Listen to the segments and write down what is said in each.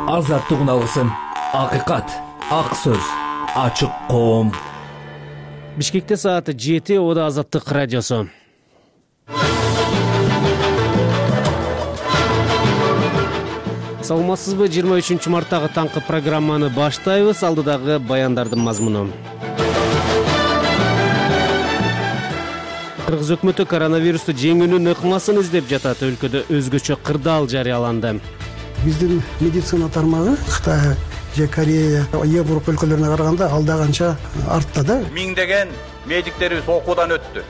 Азаттык алгысын, акыйкат, ак сөз, ачык коом. Бишкекте сааты 7, ода Азаттык радиосу. Саламатсызбы? 23 марттагы таңкы программаны баштайбыз. Алдыдагы баяндардын мазмуну. Кыргыз өкмөтү коронавирусту жеңүүнүн ыкмасын издеп жатат. Өлкөдө өзгөчө кырдаал жарыяланды. Биздин медицина тармагы Кытай же Корея, Европа өлкөлөрүнө караганда алда канча артта да. Миңдеген медиктерибиз окуудан өттү.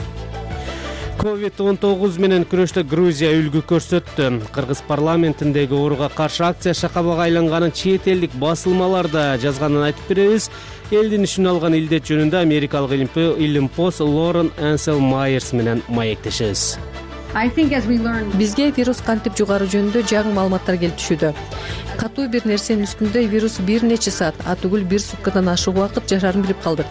COVID-19 менен күрөштө Грузия үлгү көрсөттү. Кыргыз парламентиндеги ооруга каршы акция шакабага айланганын чет элдик басылмаларда жазганын айтып беребиз. Элдин ишин алган илдет жөнүндө америкалык илимпоз Лорен Энсел Майерс менен маектешебиз. Бизге вирус кантип жугары жөнүндө жаңы маалыматтар келип түшүүдө. Катуу бир нерсенин үстүндө вирус бир нече саат, атүгүл бир суткадан ашык убакыт жашаарын билип калдык.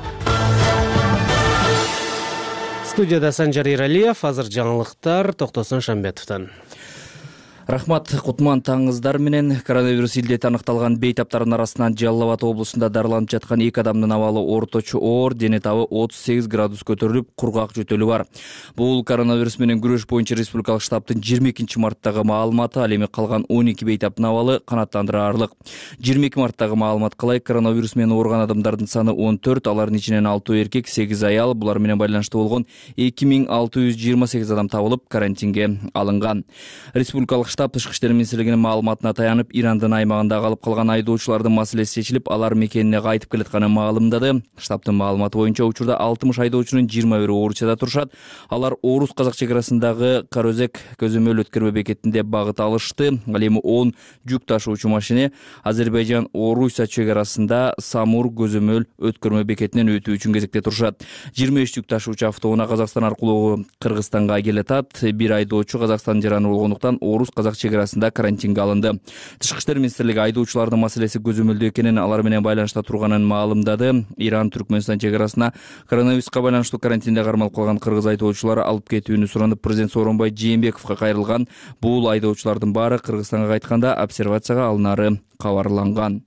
Студияда Санжар Иралиев, азыр жаңылыктар Токтосун Шамбетовдон. Рахмат, кутман таңыңыздар менен. Коронавирус илдети аныкталган бейтаптардын арасынан Жалал Абад облусунда дарыланып жаткан 2 адамдын абалы орточо оор, дене табы 38 градус көтөрүлүп, кургак жөтөлү бар. Бул коронавирус менен күрөш боюнча республикалык штабтын 22 марттагы маалыматы. Ал эми калган 12 бейтаптын абалы канааттандырарлык. 22 марттагы маалымат калай: коронавирус менен ооруган адамдардын саны 14, алардын ичинен 6 эркек, 8 аял. Булар менен байланыштуу болгон 2628 адам табылып, карантинге алынган. Республикалык штаб Тышкы иштер министрлигинин маалыматына таянып, Ирандын аймагында калып калган айдоочулардын маселеси чечилип, алар мекенине кайтып келатканын маалымдады. Штабтын маалыматы боюнча учурда 60 айдоочунун 21 ооручада турушат. Алар Орус-Казак чекарасындагы Карөзек көзөмөл өткөрмө бекетинде багыт алышты. Ал эми 10 жүк ташуучу машина Азербайжан-Орусия чекарасында Самур көзөмөл өткөрмө бекетинен өтүү үчүн кезекте турушат. 23 жүк ташуучу автоунаа Казакстан аркылуу Кыргызстанга келатат. Бир айдоочу Казакстан жараны болгондуктан Орус-Казак чекарасында карантинге алынды. Тышкы иштер министрлиги айдоочулардын маселеси көзөмөлдө экенин, алар менен байланышта турганын маалымдады. Иран-Түркмөнстан чекарасына коронавируска байланыштуу карантинде кармалып калган кыргыз айдоочулары алып кетүүнү суранып, президент Сооронбай Жээнбековго кайрылган. Бул айдоочулардын баары Кыргызстанга кайтканда обсервацияга алынары кабарланган.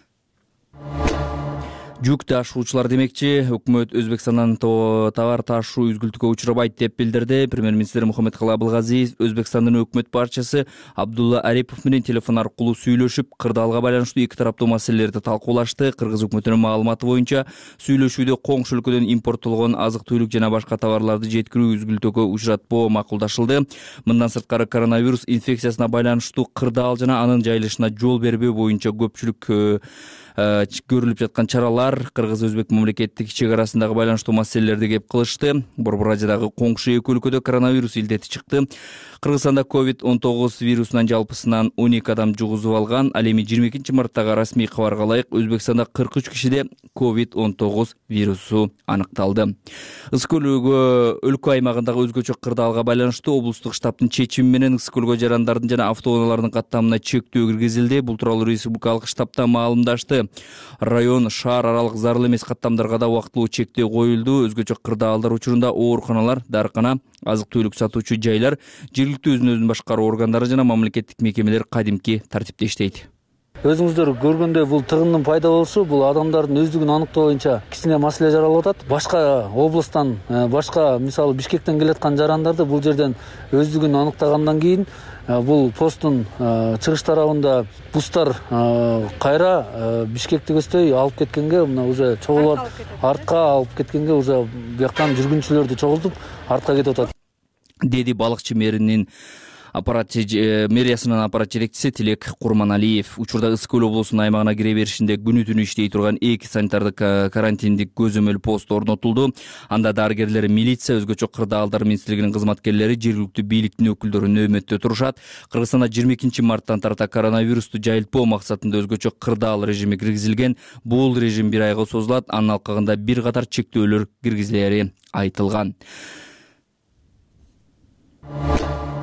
Жүк ташуучулар демекчи, өкмөт Өзбекстандан товар ташуу үзгүлтүккө учурабайт деп билдирди. Премьер-министр Мухаммедкалый Абылгазиев Өзбекстандын өкмөт башчысы Абдулла Арипов менен телефон аркылуу сүйлөшүп, кырдаалга байланыштуу эки тараптуу маселелерди талкуулашты. Кыргыз өкмөтүнүн маалыматы боюнча, сүйлөшүүдө коңшу өлкөдөн импорттолгон азык-түлүк жана башка товарларды жеткирүү үзгүлтүккө учуратпоо макулдашылды. Мындан сырткары коронавирус инфекциясына байланыштуу кырдаал жана анын жайылышына жол бербөө боюнча көпчүлүк көрүлүп жаткан чаралар Кыргыз-Өзбек мамлекеттик чек-арасындагы байланыштуу маселелерди кеп кылышты. Борбор Азиядагы коңшу эки өлкөдө коронавирус илдети чыкты. Кыргызстанда COVID-19 вирусунан жалпысынан 12 адам жугузуп алган. Ал эми 22 марттагы расмий кабарга ылайык Өзбекстанда 43 кишиде COVID-19 вирусу аныкталды. Ысык-көлгө өлкө аймагындагы өзгөчө кырдаалга байланыштуу облустук штабтын чечими менен ысык-көлгө жарандардын жана автоунаалардын каттамына чектөө киргизилди. Бул тууралуу республикалык штабтан маалымдашты. Район, шаар аралык зарыл эмес каттамдарга да убактылуу чектөө коюлду. Өзгөчө кырдаалдар учурунда ооруканалар, дарыкана, азык-түлүк сатуучу жайлар, жергиликтүү өзүн башкаруу органдары жана мамлекеттик мекемелер кадимки тартипте иштейт. Өзүңүздөр көргөндөй бул тыгындын пайда болушу бул адамдардын өздүгүн аныктоо боюнча кичине маселе жаралып атат. Башка областтан, башка мисалы Бишкектен келаткан жарандарды бул жерден өздүгүн аныктагандан кийин бул посттун чыгыш тарабында бустар кайра Бишкекти көздөй алып кеткенге, мына уже чогулуп артка алып кеткенге, уже бияктан жүргүнчүлөрдү чогултуп артка кетип атат, деди балыкчы мэриясынын аппарат жетекчиси Тилек Курманалиев. Учурда Ысык-Көл облусунун аймагына кире беришинде күнү-түнү иштей турган 2 санитардык карантиндик көзөмөл пост орнотулду. Анда дарыгерлер, милиция, өзгөчө кырдаалдар министрлигинин кызматкерлери, жергиликтүү бийликтин өкүлдөрү нөөмөттө турушат. Кыргызстанда 22 марттан тарта коронавирусту жайылтпоо максатында өзгөчө кырдаал режими киргизилген. Бул режим 1 айга созулат. Анын алкагында бир катар чектөөлөр киргизилери айтылган.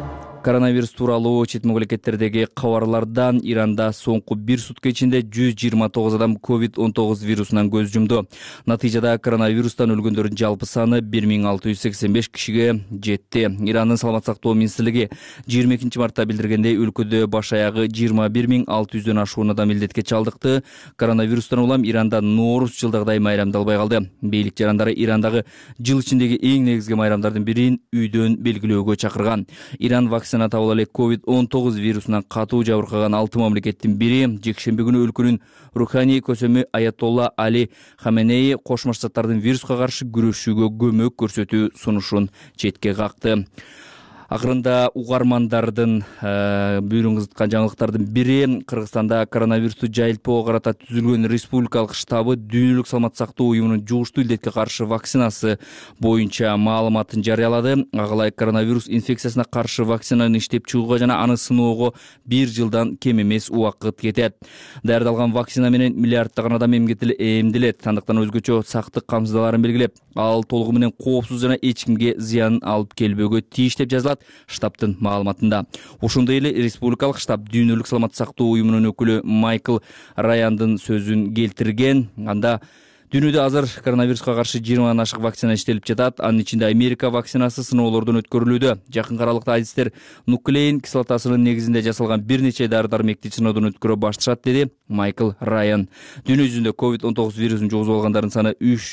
Коронавирус тууралуу чет мамлекеттердеги кабарлардан Иранда соңку 1 сутка ичинде 129 адам COVID-19 вирусунан көз жумду. Натыйжада коронавирустан өлгөндөрдүн жалпы саны 1685 кишиге жетти. Ирандын саламат сактоо министрлиги 22 мартта билдиргендей өлкөдө баш аягы 21600дөн ашуун адам илдетке чалдыкты. Коронавирустан улам Иранда Ноорус жылдагыдай майрамдалбай калды. Бийлик жарандары Ирандагы жыл ичиндеги эң негизги майрамдардын бирин үйдөн белгилөөгө чакырган. Иран вакцина табыл эле COVID-19 вирусунан катуу жабыркаган 6 мамлекеттин бири. Жекшемби күнү өлкөнүн руханий көсөмү Аятолла Али Хаменеи Кошмо Штаттардын вируска каршы күрөшүүгө көмөк көрсөтүү сунушун четке какты. Акырында угармандардын бүйрүн кызыткан жаңылыктардын бири Кыргызстанда коронавирусту жайылтпоого карата түзүлгөн республикалык штабы дүйнөлүк саламат сактоо уюмунун жугуштуу илдетке каршы вакцинасы боюнча маалыматын жарыялады. Агалай коронавирус инфекциясына каршы вакцинаны иштеп чыгууга жана аны сыноого 1 жылдан кем эмес убакыт кетет. Даярдалган вакцина менен миллиарддаган адам эмделет. Андыктан өзгөчө сактык камсыздаларын белгилеп, ал толугу менен коопсуз жана эч кимге зыян алып келбөөгө тийиш деп жазылат штабтын маалыматында. Ошондой эле республикалык штаб дүйнөлүк саламат сактоо уюмунун өкүлү Майкл Раяндын сөзүн келтирген. Анда дүйнөдө азыр коронавируска каршы 20 ашык вакцина иштелип жатат. Анын ичинде Америка вакцинасы сыноолордон өткөрүлүүдө. Жакын аралыкта адистер нуклеин кислотасынын негизинде жасалган бир нече дары-дармекти сыноодон өткөрө башташат, деди Майкл Раян. Дүйнө жүзүндө COVID-19 вирусун жугузуп алгандардын саны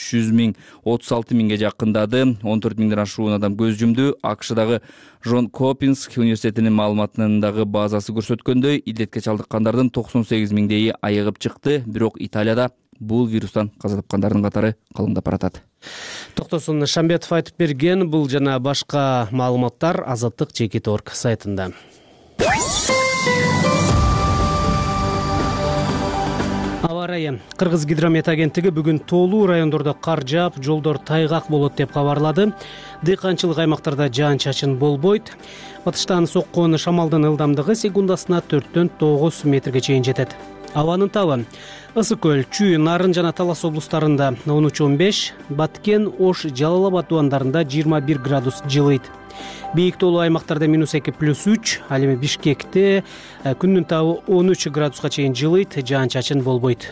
336 миңге жакындады. 14 миңден ашуун адам көз жумду. АКШдагы Джон Хопкинс университетинин маалыматындагы базасы көрсөткөндөй, илдетке чалдыккандардын 98 миңдейи айыгып чыкты. Бирок Италияда бул вирустан каза тапкандардын катары калыңдап баратат. Токтосун Шамбетов айтып берген. Бул жана башка маалыматтар Азаттык Чекит.орг сайтында. Аба ырайы. Кыргыз гидромет агенттиги бүгүн тоолуу райондордо кар жаап, жолдор тайгак болот деп кабарлады. Дыйканчылык аймактарда жаан-чачын болбойт. Батыштан соккон шамалдын ылдамдыгы секундасына 4-төн 9 метрге чейин жетет. Абанын табы Ысык көл, Чүй, Нарын жана Талас облустарында 13-15, Баткен, Ош, Жалал Абад дубандарында 21 градус жылыйт. Бийик тоолуу аймактарда -2+3, ал эми Бишкекте күндүн табы 13 градуска чейин жылыйт, жаан-чачын болбойт.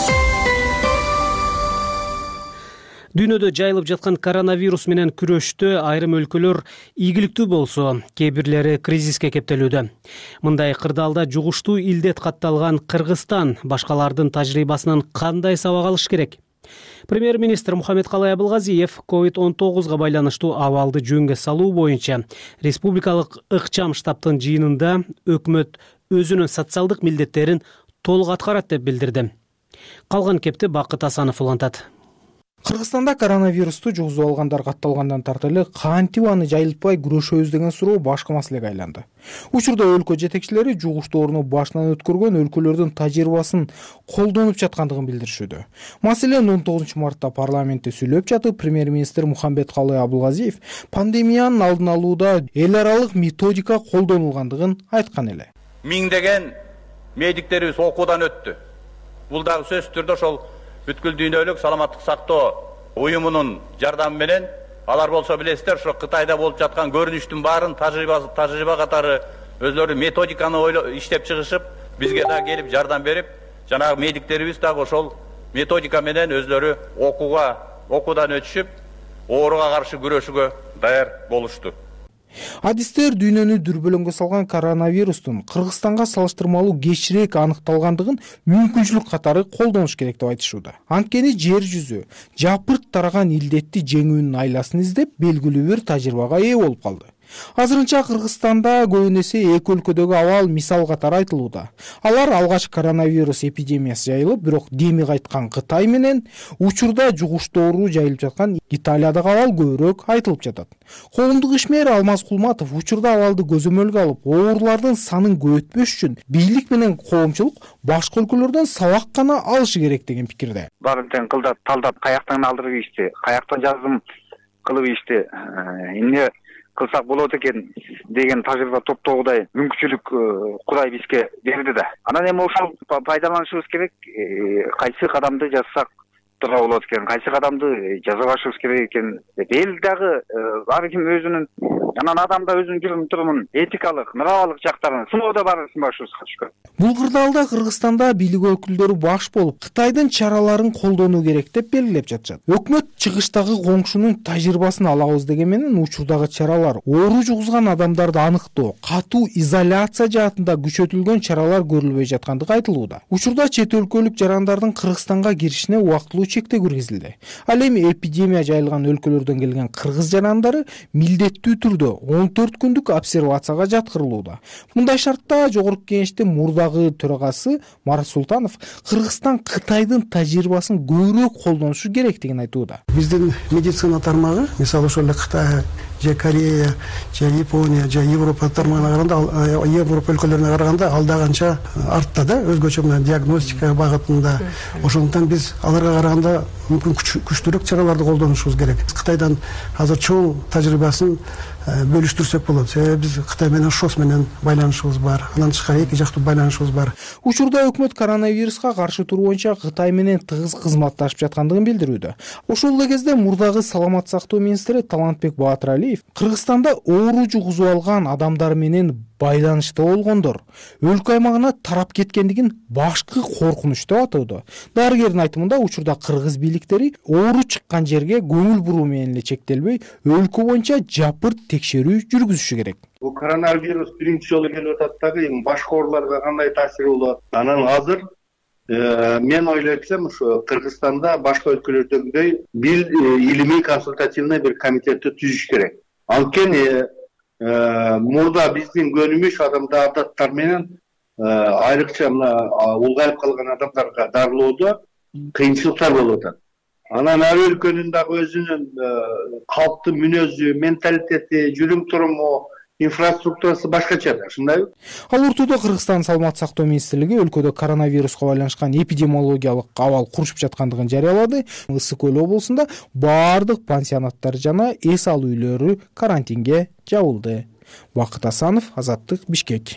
Дүйнөдө жайылып жаткан коронавирус менен күрөштө айрым өлкөлөр ийгиликтүү болсо, кээ бирлери кризиске кептелүүдө. Мындай кырдаалда жугуштуу илдет катталган Кыргызстан башкалардын тажрыйбасынан кандай сабак алыш керек? Премьер-министр Мухаммедкалый Абылгазиев COVID-19 байланыштуу абалды жөнгө салуу боюнча республикалык ыкчам штабтын жыйынында өкмөт өзүнүн социалдык милдеттерин толук аткарат деп билдирди. Калган кепти Бакыт Асанов улантат. Кыргызстанда коронавирусту жугузуп алгандар катталгандан тартып кантип аны жайылтпай күрөшөбүз деген суроо башка маселеге айланды. Учурда өлкө жетекчилери жугуштуу ооруну башынан өткөргөн өлкөлөрдүн тажрыйбасын колдонуп жаткандыгын билдиришүүдө. Маселен 19 мартта парламентте сүйлөп жатып, премьер-министр Мухаммедкалый Абылгазиев пандемиянын алдын алууда эл аралык методика колдонулгандыгын айткан эле. Миңдеген медиктерибиз окуудан өттү. Бул дагы сөзсүз түрдө ошол бүткүл дүйнөлүк саламаттык сактоо уюмунун жардамы менен, алар болсо билесиздер, ошо Кытайда болуп жаткан көрүнүштүн баарын тажрыйба катары өзлөрү методиканы иштеп чыгышып, бизге да келип жардам берип, жанагы медиктерибиз дагы ошол методика менен өзлөрү окуудан өтүшүп, ооруга каршы күрөшүүгө даяр болушту. Адистер дүйнөнү дүрбөлөңгө салган коронавирустун Кыргызстанга салыштырмалуу кечирээк аныкталгандыгын мүмкүнчүлүк катары колдонуш керек деп айтышууда. Анткени жер жүзү жапырт тараган илдетти жеңүүнүн айласын издеп белгилүү бир тажрыйбага ээ болуп калды. Азырынча Кыргызстанда көбүнесе эки өлкөдөгү абал мисал катары айтылууда. Алар алгач коронавирус эпидемиясы жайылып, бирок деми кайткан Кытай менен учурда жугуштуу оору жайылып жаткан Италиядагы абал көбүрөөк айтылып жатат. Коомдук ишмер Алмаз Кулматов учурда абалды көзөмөлгө алып, оорулардын санын көбөйтпөш үчүн бийлик менен коомчулук башка өлкөлөрдөн сабак гана алышы керек деген пикирде. Барын тең кылдап, талдап, каяктан алдырып ишти, каяктан жазым кылып ишти, эмне кылсак болот экен деген тажрыйба топтогудай мүмкүнчүлүк Кудай бизге берди да. Анан эми ошол пайдаланышыбыз керек. Кайсы кадамды жазсак утурга болот экен, кайсы кадамды жаза башыбыз керек экен. Эл дагы ар ким өзүнүн анан адамда өзүнүн жүрүм турумун этикалык, моралдык жактарын сыноодо бар сынбашыбыз керек. Бул кырдаалда Кыргызстанда бийлик өкүлдөрү баш болуп, Кытайдын чараларын колдонуу керек деп белгилеп жатышат. Өкмөт чыгыштагы коңшунун тажрыйбасын алабыз деген менен учурдагы чаралар, оору жугузган адамдарды аныктоо, катуу изоляция жаатында күчөтүлгөн чаралар көрүлбөй жаткандыгы айтылууда. Учурда чет өлкөлүк жарандардын Кыргызстанга киришине убактылуу чектөө киргизилди. Ал эми эпидемия жайылган өлкөлөрдөн келген кыргыз жарандары милдеттүү түрдө 14 күндүк обсервацияга жаткырылууда. Мындай шартта Жогорку Кеңештин мурдагы төрагасы Марат Султанов Кыргызстан Кытайдын тажрыйбасын көбүрөөк колдонушу керектигин айтууда. Биздин медицина тармагы, мисалы ошол эле Кытай, же Корея, же Япония, же Европа тармагына караганда, Европа өлкөлөрүнө караганда алда канча артта да, өзгөчө мына диагностика багытында. Ошондуктан биз аларга караганда мүмкүн күчтүүрөөк чараларды колдонушубуз керек. Кытайдан азыр чоң тажрыйбасын бөлүштүрсөк болот. Себеби биз Кытай менен ШОС менен байланышыбыз бар. Андан тышкары эки жактуу байланышыбыз бар. Учурда өкмөт коронавируска каршы туруу боюнча Кытай менен тыгыз кызматташып жаткандыгын билдирүүдө. Ошол эле кезде мурдагы саламат сактоо министри Талантбек Баатыралиев Кыргызстанда оору жугузуп алган адамдар менен байланышта болгондор өлкө аймагына тарап кеткендигин башкы коркунуч деп атоодо. Дарыгердин айтымында учурда кыргыз бийликтери оору чыккан жерге көңүл буруу менен эле чектелбей, өлкө боюнча жапырт текшерүү жүргүзүшү керек. Бул коронавирус биринчи жолу келип атат дагы, эми башка ооруларга кандай таасири болот? Анан азыр мен ойлойт элем, ушу Кыргызстанда башка өлкөлөрдөгүдөй бир илимий консультативный бир комитетти түзүш керек. Анткени мурда биздин көнүмүш адамда адаттар менен айрыкча мына улгайып калган адамдарга дарылоодо кыйынчылыктар болуп атат. Анан ар өлкөнүн дагы өзүнүн калктын мүнөзү, менталитети, жүрүм туруму, инфраструктурасы башкача да, ушундайбы? Ал ортодо Кыргызстан саламат сактоо министрлиги өлкөдө коронавируска байланышкан эпидемиологиялык абал курушуп жаткандыгын жарыялады. Ысык көл облусунда баардык пансионаттар жана эс алуу үйлөрү карантинге жабылды. Бакыт Асанов, Азаттык, Бишкек.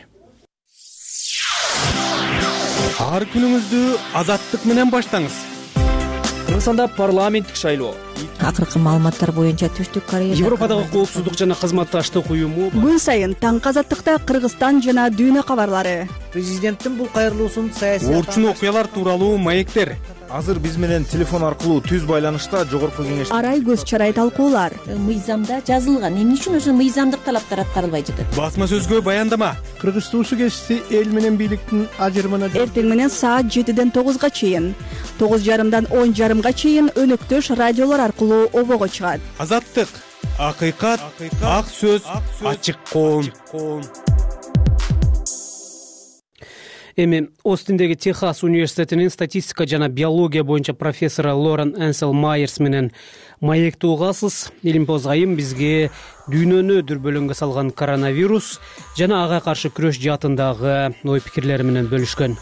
Ар күнүңүздү Азаттык менен баштаңыз. Кыргызстанда парламенттик шайлоо. Акыркы маалыматтар боюнча Түштүк Кореяда Европадагы коопсуздук жана кызматташтык уюму күн сайын таңкы Азаттыкта Кыргызстан жана дүйнө кабарлары. Президенттин бул кайрылуусун саясий орчун окуялар тууралуу маектер. Азыр биз менен телефон аркылуу түз байланышта Жогорку Кеңеш Арай көз чарай талкуулар. Мыйзамда жазылган, эмне үчүн ошо мыйзамдык талаптар аткарылбай жатат? Басма сөзгө баяндама. Кыргыз туусу кесиси эл менен бийликтин ажырымына Эртең менен саат 7-ден 9-га чейин, 9:30-дан 10:30-га чейин өнөктөш радиолор аркылуу обого чыгат. Азаттык, акыйкат, ак сөз, ачык коом. Эми Остиндеги Техас университетинин статистика жана биология боюнча профессору Лорен Энсел Майерс менен маекти угасыз. Илимпоз айым бизге дүйнөнү дүрбөлөңгө салган коронавирус жана ага каршы күрөш жаатындагы ой пикирлери менен бөлүшкөн.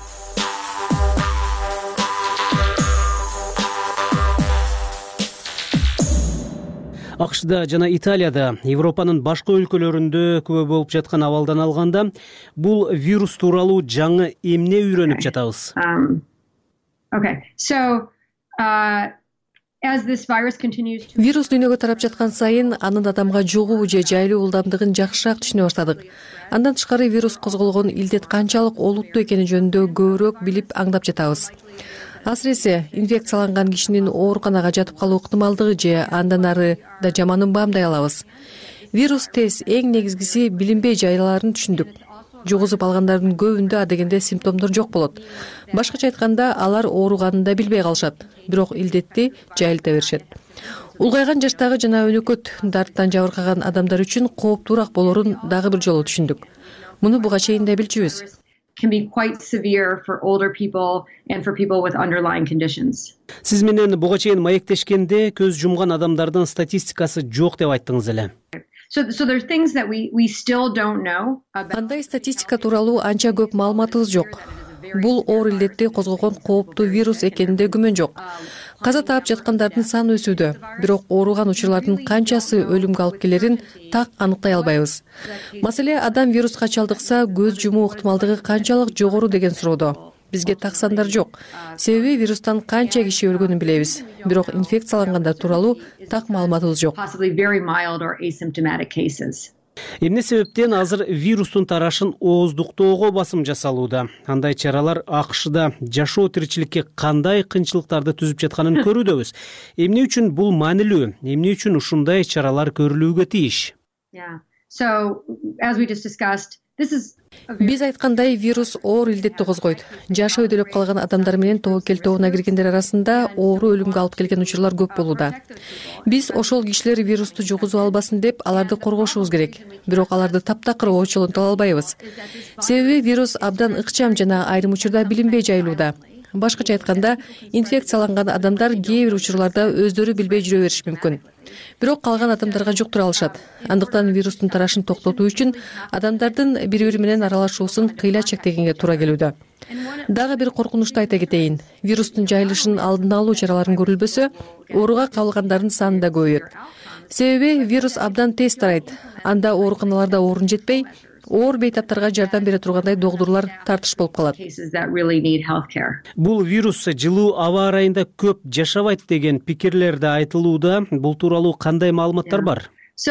АКШда жана Италияда, Европанын башка өлкөлөрүндө күбө болуп жаткан абалдан алганда, бул вирус тууралуу жаңы эмне үйрөнүп жатабыз? Вирус дүйнөгө тарап жаткан сайын анын адамга жугуу же жайлуу ылдамдыгын жакшыраак түшүнө баштадык. Андан тышкары вирус козголгон илдет канчалык олуттуу экени жөнүндө көбүрөөк билип аңдап жатабыз. Асыресе инфекцияланган кишинин ооруканага жатып калуу ыктымалдыгы же андан ары да жаманын баамдай алабыз. Вирус тез, эң негизгиси билинбей жайларын түшүндүк. Жугузуп алгандардын көбүндө адегенде симптомдор жок болот. Башкача айтканда, алар ооруганын да билбей калышат, бирок илдетти жайылта беришет. Улгайган жаштагы жана өнөкөт дарттан жабыркаган адамдар үчүн кооптуураак болорун дагы бир жолу түшүндүк. Муну буга чейин да билчүбүз. Can be quite severe for older people and for people with underlying conditions. Сиз менен буга чейин маектешкенде көз жумган адамдардын статистикасы жок деп айттыңыз эле. So there's things that we still don't know about. Андай статистика тууралуу анча көп маалыматыбыз жок. Бул оор илдетти козгогон кооптуу вирус экенинде күмөн жок. Каза таап жаткандардын саны өсүүдө, бирок ооруган учурлардын канчасы өлүмгө алып келерин так аныктай албайбыз. Маселе адам вируска чалдыкса көз жумуу ыктымалдыгы канчалык жогору деген суроодо. бизге таксандар жок. Себеби вирустан канча киши өлгөнүн билебиз, бирок инфекциялангандар тууралуу так маалыматыбыз жок. Эмне себептен азыр вирустун тарашын ооздуктоого басым жасалууда? Андай чаралар АКШда жашоо тиричиликке кандай кыйынчылыктарды түзүп жатканын көрүүдөбүз. Эмне үчүн бул маанилүү? Эмне үчүн ушундай чаралар көрүлүүгө тийиш? Биз айткандай, вирус оор илдетти козгойт. Жашы өйдөлөп калган адамдар менен тобокел тобуна киргендер арасында оору өлүмгө алып келген учурлар көп болууда. Биз ошол кишилер вирусту жугузуп албасын деп аларды коргошубуз керек. Бирок аларды таптакыр очолонто албайбыз. Себеби вирус абдан ыкчам жана айрым учурда билинбей жайылууда. Башкача айтканда, инфекцияланган адамдар кээ бир учурларда өздөрү билбей жүрө бериши мүмкүн. Бирок калган адамдарга жуктура алышат. Андыктан вирустун тарашын токтотуу үчүн адамдардын бири-бири менен аралашуусун кыйла чектегенге туура келүүдө. Дагы бир коркунучту айта кетейин. Вирустун жайылышын алдын алуу чараларын көрүлбөсө, ооруга кабылгандардын саны да көбөйөт. Себеби вирус абдан тез тарайт. Анда ооруканаларда орун жетпей, оор бейтаптарга жардам бере тургандай догдурлар тартыш болуп калат. Бул вирус жылуу аба ырайында көп жашабайт деген пикирлер да айтылууда. Бул тууралуу кандай маалыматтар бар?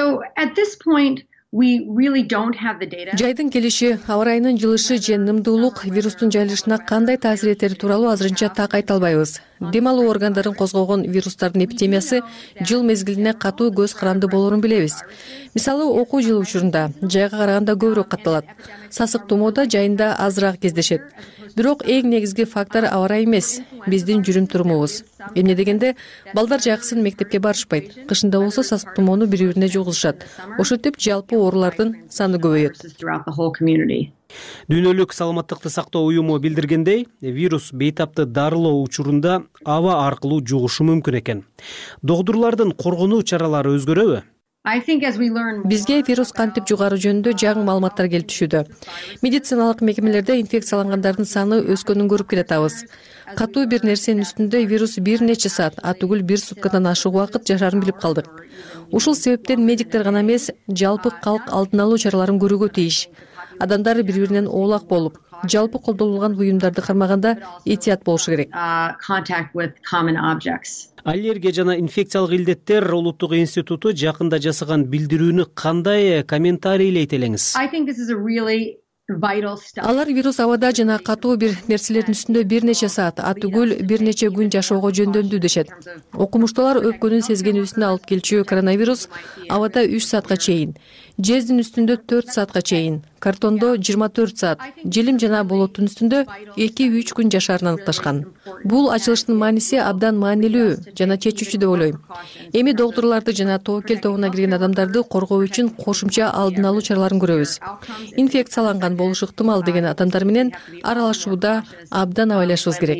Жайдын келиши, аба ырайынын жылышы же нымдуулук вирустун жайылышына кандай таасир этери тууралуу азырынча так айта албайбыз. Дем алуу органдарын козгогон вирустардын эпидемиясы жыл мезгилине катуу көз каранды болоорун билебиз. Мисалы, окуу жылы учурунда жайга караганда көбүрөөк катталат. Сасык тумоодо жайында азыраак кездешет. Бирок эң негизги фактор аба ырайы эмес, биздин жүрүм турумубуз. Эмне дегенде, балдар жаксын мектепке барышпайт. Кышында болсо сасык тумоону бири-бирине жугузушат. Ошентип жалпы оорулардын саны көбөйөт. Дүйнөлүк саламаттыкты сактоо уюму билдиргендей, вирус бейтапты дарылоо учурунда аба аркылуу жугушу мүмкүн экен. Догдурлардын коргонуу чаралары өзгөрөбү? Бизге вирус кантип жугары жөнүндө жаңы маалыматтар келип түшүүдө. Медициналык мекемелерде инфекциялангандардын саны өскөнүн көрүп келатабыз. Катуу бир нерсенин үстүндө вирус бир нече саат, атүгүл бир суткадан ашык убакыт жашаарын билип калдык. Ушул себептен медиктер гана эмес, жалпы калк алдын алуу чараларын көрүүгө тийиш. Адамдар бири-биринен оолак болуп, жалпы колдонулган буюмдарды кармаганда этият болушу керек. Аллергия жана инфекциялык илдеттер улуттук институту жакында жасаган билдирүүнү кандай комментарийлейт элеңиз? Алар вирус абада жана катуу бир нерселердин үстүндө бир нече саат, атүгүл бир нече күн жашоого жөндөмдүү дешет. Окумуштуулар өпкөнүн сезгенүүсүнө алып келчү коронавирус абада 3 саатка чейин, жездин үстүндө 4 саатка чейин, картондо 24 саат, желим жана болоттун үстүндө 2-3 күн жашаарын аныкташкан. Бул ачылыштын мааниси абдан маанилүү жана чечүүчү деп ойлойм. Эми догдурларды жана тобокел тобуна кирген адамдарды коргоо үчүн кошумча алдын алуу чараларын көрөбүз. Инфекцияланган болушу ыктымал деген адамдар менен аралашууда абдан абайлашыбыз керек.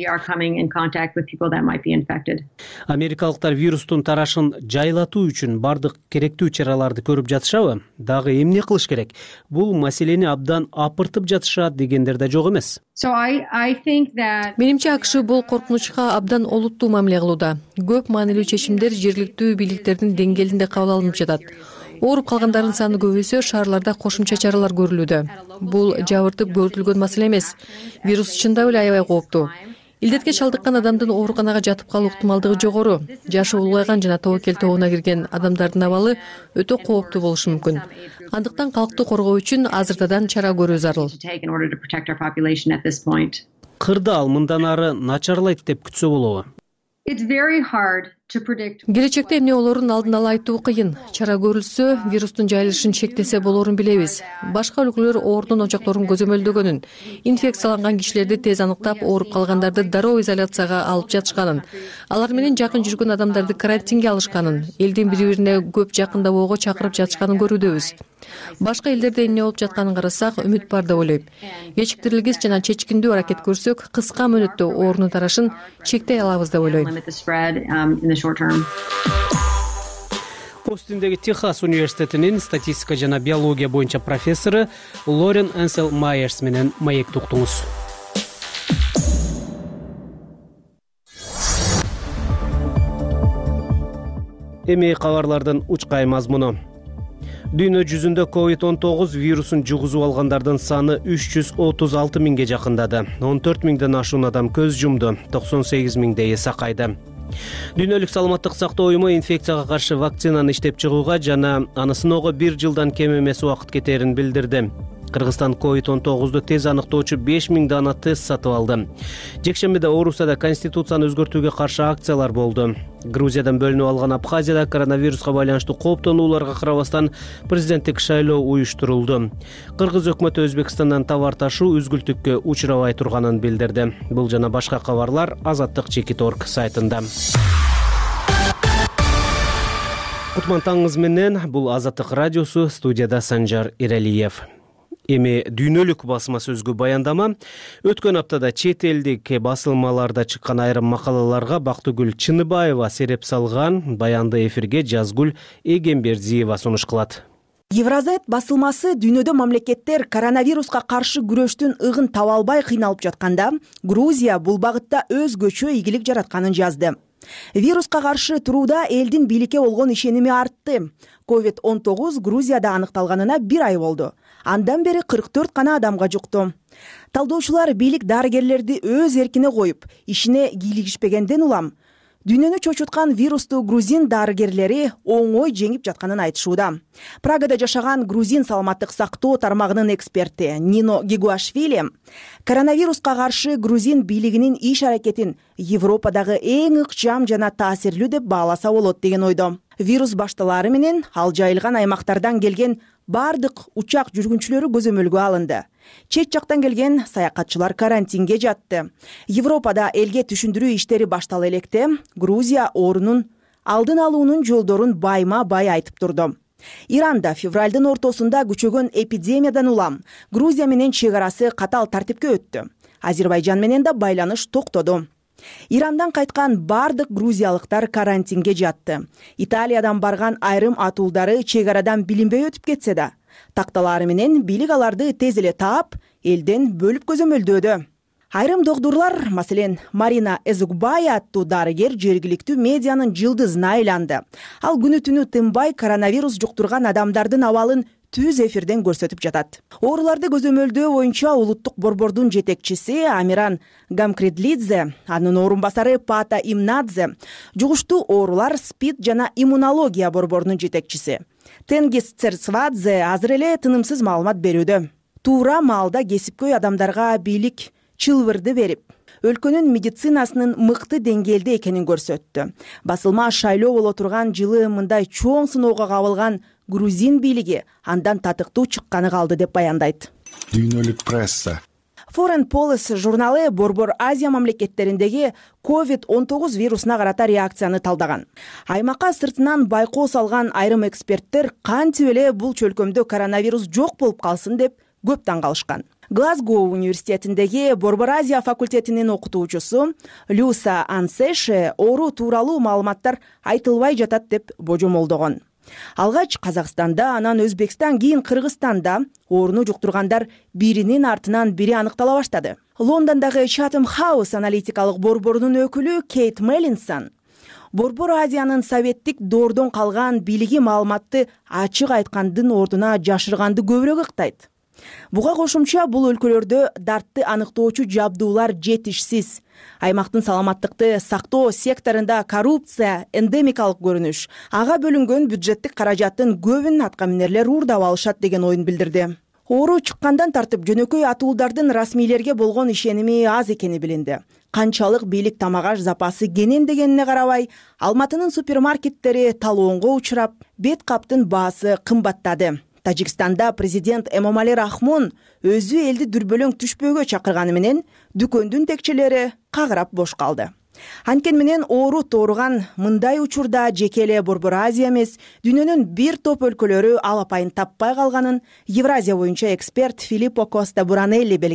Америкалыктар вирустун тарашын жайлатуу үчүн бардык керектүү чараларды көрүп жатышабы? Дагы эмне кылыш керек? Бул маселени абдан апыртып жатышат дегендер да жок эмес. Менимче АКШ бул коркунучка абдан олуттуу мамиле кылууда. Көп маанилүү чечимдер жергиликтүү бийликтердин деңгээлинде кабыл алынып жатат. Ооруп калгандардын саны көбөйсө, шаарларда кошумча чаралар көрүлүүдө. Бул жабыртып көрүлгөн маселе эмес. Вирус чындап эле аябай кооптуу. Илдетке чалдыккан адамдын ооруканага жатып калуу ыктымалдыгы жогору. Жашы улгайган жана тобокел тобуна кирген адамдардын абалы өтө кооптуу болушу мүмкүн. Андыктан калкты коргоо үчүн азыртадан чара көрүү зарыл. Кырдаал мындан ары начарлайт деп күтсө болобу? Келечекте эмне болоорун алдын ала айтуу кыйын. Чара көрүлсө, вирустун жайылышын чектесе болоорун билебиз. Башка өлкөлөр оорунун очокторун көзөмөлдөгөнүн, инфекцияланган кишилерди тез аныктап, ооруп калгандарды дароо изоляцияга алып жатышканын, алар менен жакын жүргөн адамдарды карантинге алышканын, элдин бири-бирине көп жакындабоого чакырып жатышканын көрүүдөбүз. Башка элдерде эмне болуп жатканын карасак, үмүт бар деп ойлойм. Кечиктирилгис жана чечкиндүү аракет көрсөк, кыска мөөнөттө оорунун тарашын чектей алабыз деп ойлойм. Остиндеги Техас университетинин статистика жана биология боюнча профессору Лорен Энсел Майерс менен маекти уктуңуз. Эми кабарлардын учкай мазмуну. Дүйнө жүзүндө COVID-19 вирусун жугузуп алгандардын саны 336 миңге жакындады. 14 миңден ашуун адам көз жумду, 98 миңдейи сакайды. Дүйнөлүк саламаттык сактоо уюму инфекцияга каршы вакцинаны иштеп чыгууга жана аны сыноого 1 жылдан кем эмес убакыт кетерин билдирди. Кыргызстан COVID-19-ду тез аныктоочу 5000 дана тест сатып алды. Жекшембиде Орусияда конституцияны өзгөртүүгө каршы акциялар болду. Грузиядан бөлүнүп алган Абхазияда коронавируска байланыштуу кооптонууларга карабастан президенттик шайлоо уюштурулду. Кыргыз өкмөтү Өзбекстандан товар ташуу үзгүлтүккө учурабай турганын билдирди. Бул жана башка кабарлар Азаттык.org сайтында. Кутман таңыңыз менен, бул Азаттык радиосу, студияда Санжар Иралиев. Эми дүйнөлүк басма сөзгө баяндама. Өткөн аптада чет элдик басылмаларда чыккан айрым макалаларга Бактыгүл Чыныбаева сереп салган баянды эфирге Жазгүл Эгембердиева сунуш кылат. Евразет басылмасы дүйнөдө мамлекеттер коронавируска каршы күрөштүн ыгын таба албай кыйналып жатканда, Грузия бул багытта өзгөчө ийгилик жаратканын жазды. Вируска каршы турууда элдин бийликке болгон ишеними артты. COVID-19 Грузияда аныкталганына 1 ай болду. Андан бери 44 гана адамга жукту. Талдоочулар бийлик дарыгерлерди өз эркине коюп, ишине кийлигишпегенден улам дүйнөнү чочуткан вирусту грузин дарыгерлери оңой жеңип жатканын айтышууда. Прагада жашаган грузин саламаттык сактоо тармагынын эксперти Нино Гигуашвили коронавируска каршы грузин бийлигинин иш аракетин Европадагы эң ыкчам жана таасирлүү деп бааласа болот деген ойдо. Вирус башталары менен ал жайылган аймактардан келген бардык учак жүргүнчүлөрү көзөмөлгө алынды. Чет жактан келген саякатчылар карантинге жатты. Европада элге түшүндүрүү иштери баштала электе Грузия оорунун алдын алуунун жолдорун байма-бай айтып турду. Иранда февралдын ортосунда күчөгөн эпидемиядан улам Грузия менен чек арасы катаал тартипке өттү. Азербайжан менен да байланыш токтоду. Ирандан кайткан бардык грузиялыктар карантинге жатты. Италиядан барган айрым атуулдары чек арадан билинбей өтүп кетсе да, такталары менен бийлик аларды тез эле таап, элден бөлүп көзөмөлдөөдө. Айрым доктурлар, маселен, Марина Эзукбая аттуу дарыгер жергиликтүү медианын жылдызына айланды. Ал күнү түнү тынбай коронавирус жуктурган адамдардын абалын түз эфирден көрсөтүп жатат. Ооруларды көзөмөлдөө боюнча улуттук борбордун жетекчиси Амиран Гамкредлидзе, анын орун басары Пата Имнадзе, жугуштуу оорулар, СПИД жана иммунология борборунун жетекчиси Тенгиз Церцвадзе азыр эле тынымсыз маалымат берүүдө. Туура маалда кесипкөй адамдарга бийлик чылбырды берип, өлкөнүн медицинасынын мыкты деңгээлде экенин көрсөттү. Басылма шайлоо боло турган жылы мындай чоң сыноого кабылган грузин бийлиги андан татыктуу чыкканы калды деп баяндайт. Дүйнөлүк пресса. Foreign Policy журналы Борбор Азия мамлекеттериндеги COVID-19 вирусуна карата реакцияны талдаган. Аймакка сыртынан байкоо салган айрым эксперттер кантип эле бул чөлкөмдө коронавирус жок болуп калсын деп көп таң калышкан. Глазгоу университетиндеги Борбор Азия факультетинин окутуучусу Люса Ансеше оору тууралуу маалыматтар айтылбай жатат деп божомолдогон. Алгач Казакстанда, анан Өзбекстан, кийин Кыргызстанда ооруну жуктургандар биринин артынан бири аныктала баштады. Лондондогу Chatham House аналитикалык борборунун өкүлү Кейт Меллинсон Борбор Азиянын советтик доордон калган бийлиги маалыматты ачык айткандын ордуна жашырганды көбүрөөк ыктайт. Буга кошумча бул өлкөлөрдө дартты аныктоочу жабдуулар жетишсиз. Аймактын саламаттыкты сактоо секторунда коррупция эндемикалык көрүнүш. Ага бөлүнгөн бюджеттик каражаттын көбүн аткаминерлер уурдап алышат деген оюн билдирди. Оору чыккандан тартып жөнөкөй атуулдардын расмийлерге болгон ишеними аз экени билинди. Канчалык бийлик тамак аш запасы кенен дегенине карабай, Алматынын супермаркеттери талоонго учурап, бет каптын баасы кымбаттады. Тажикстанда президент Эмомали Рахмон өзү элди дүрбөлөң түшпөөгө чакырганы менен дүкөндүн текчелери кагырап бош калды. Анткени менен оору тооруган мындай учурда жеке эле Борбор Азия эмес, дүйнөнүн бир топ өлкөлөрү алапайын таппай калганын Евразия боюнча эксперт Филиппо Коста Буранелли белгилейт.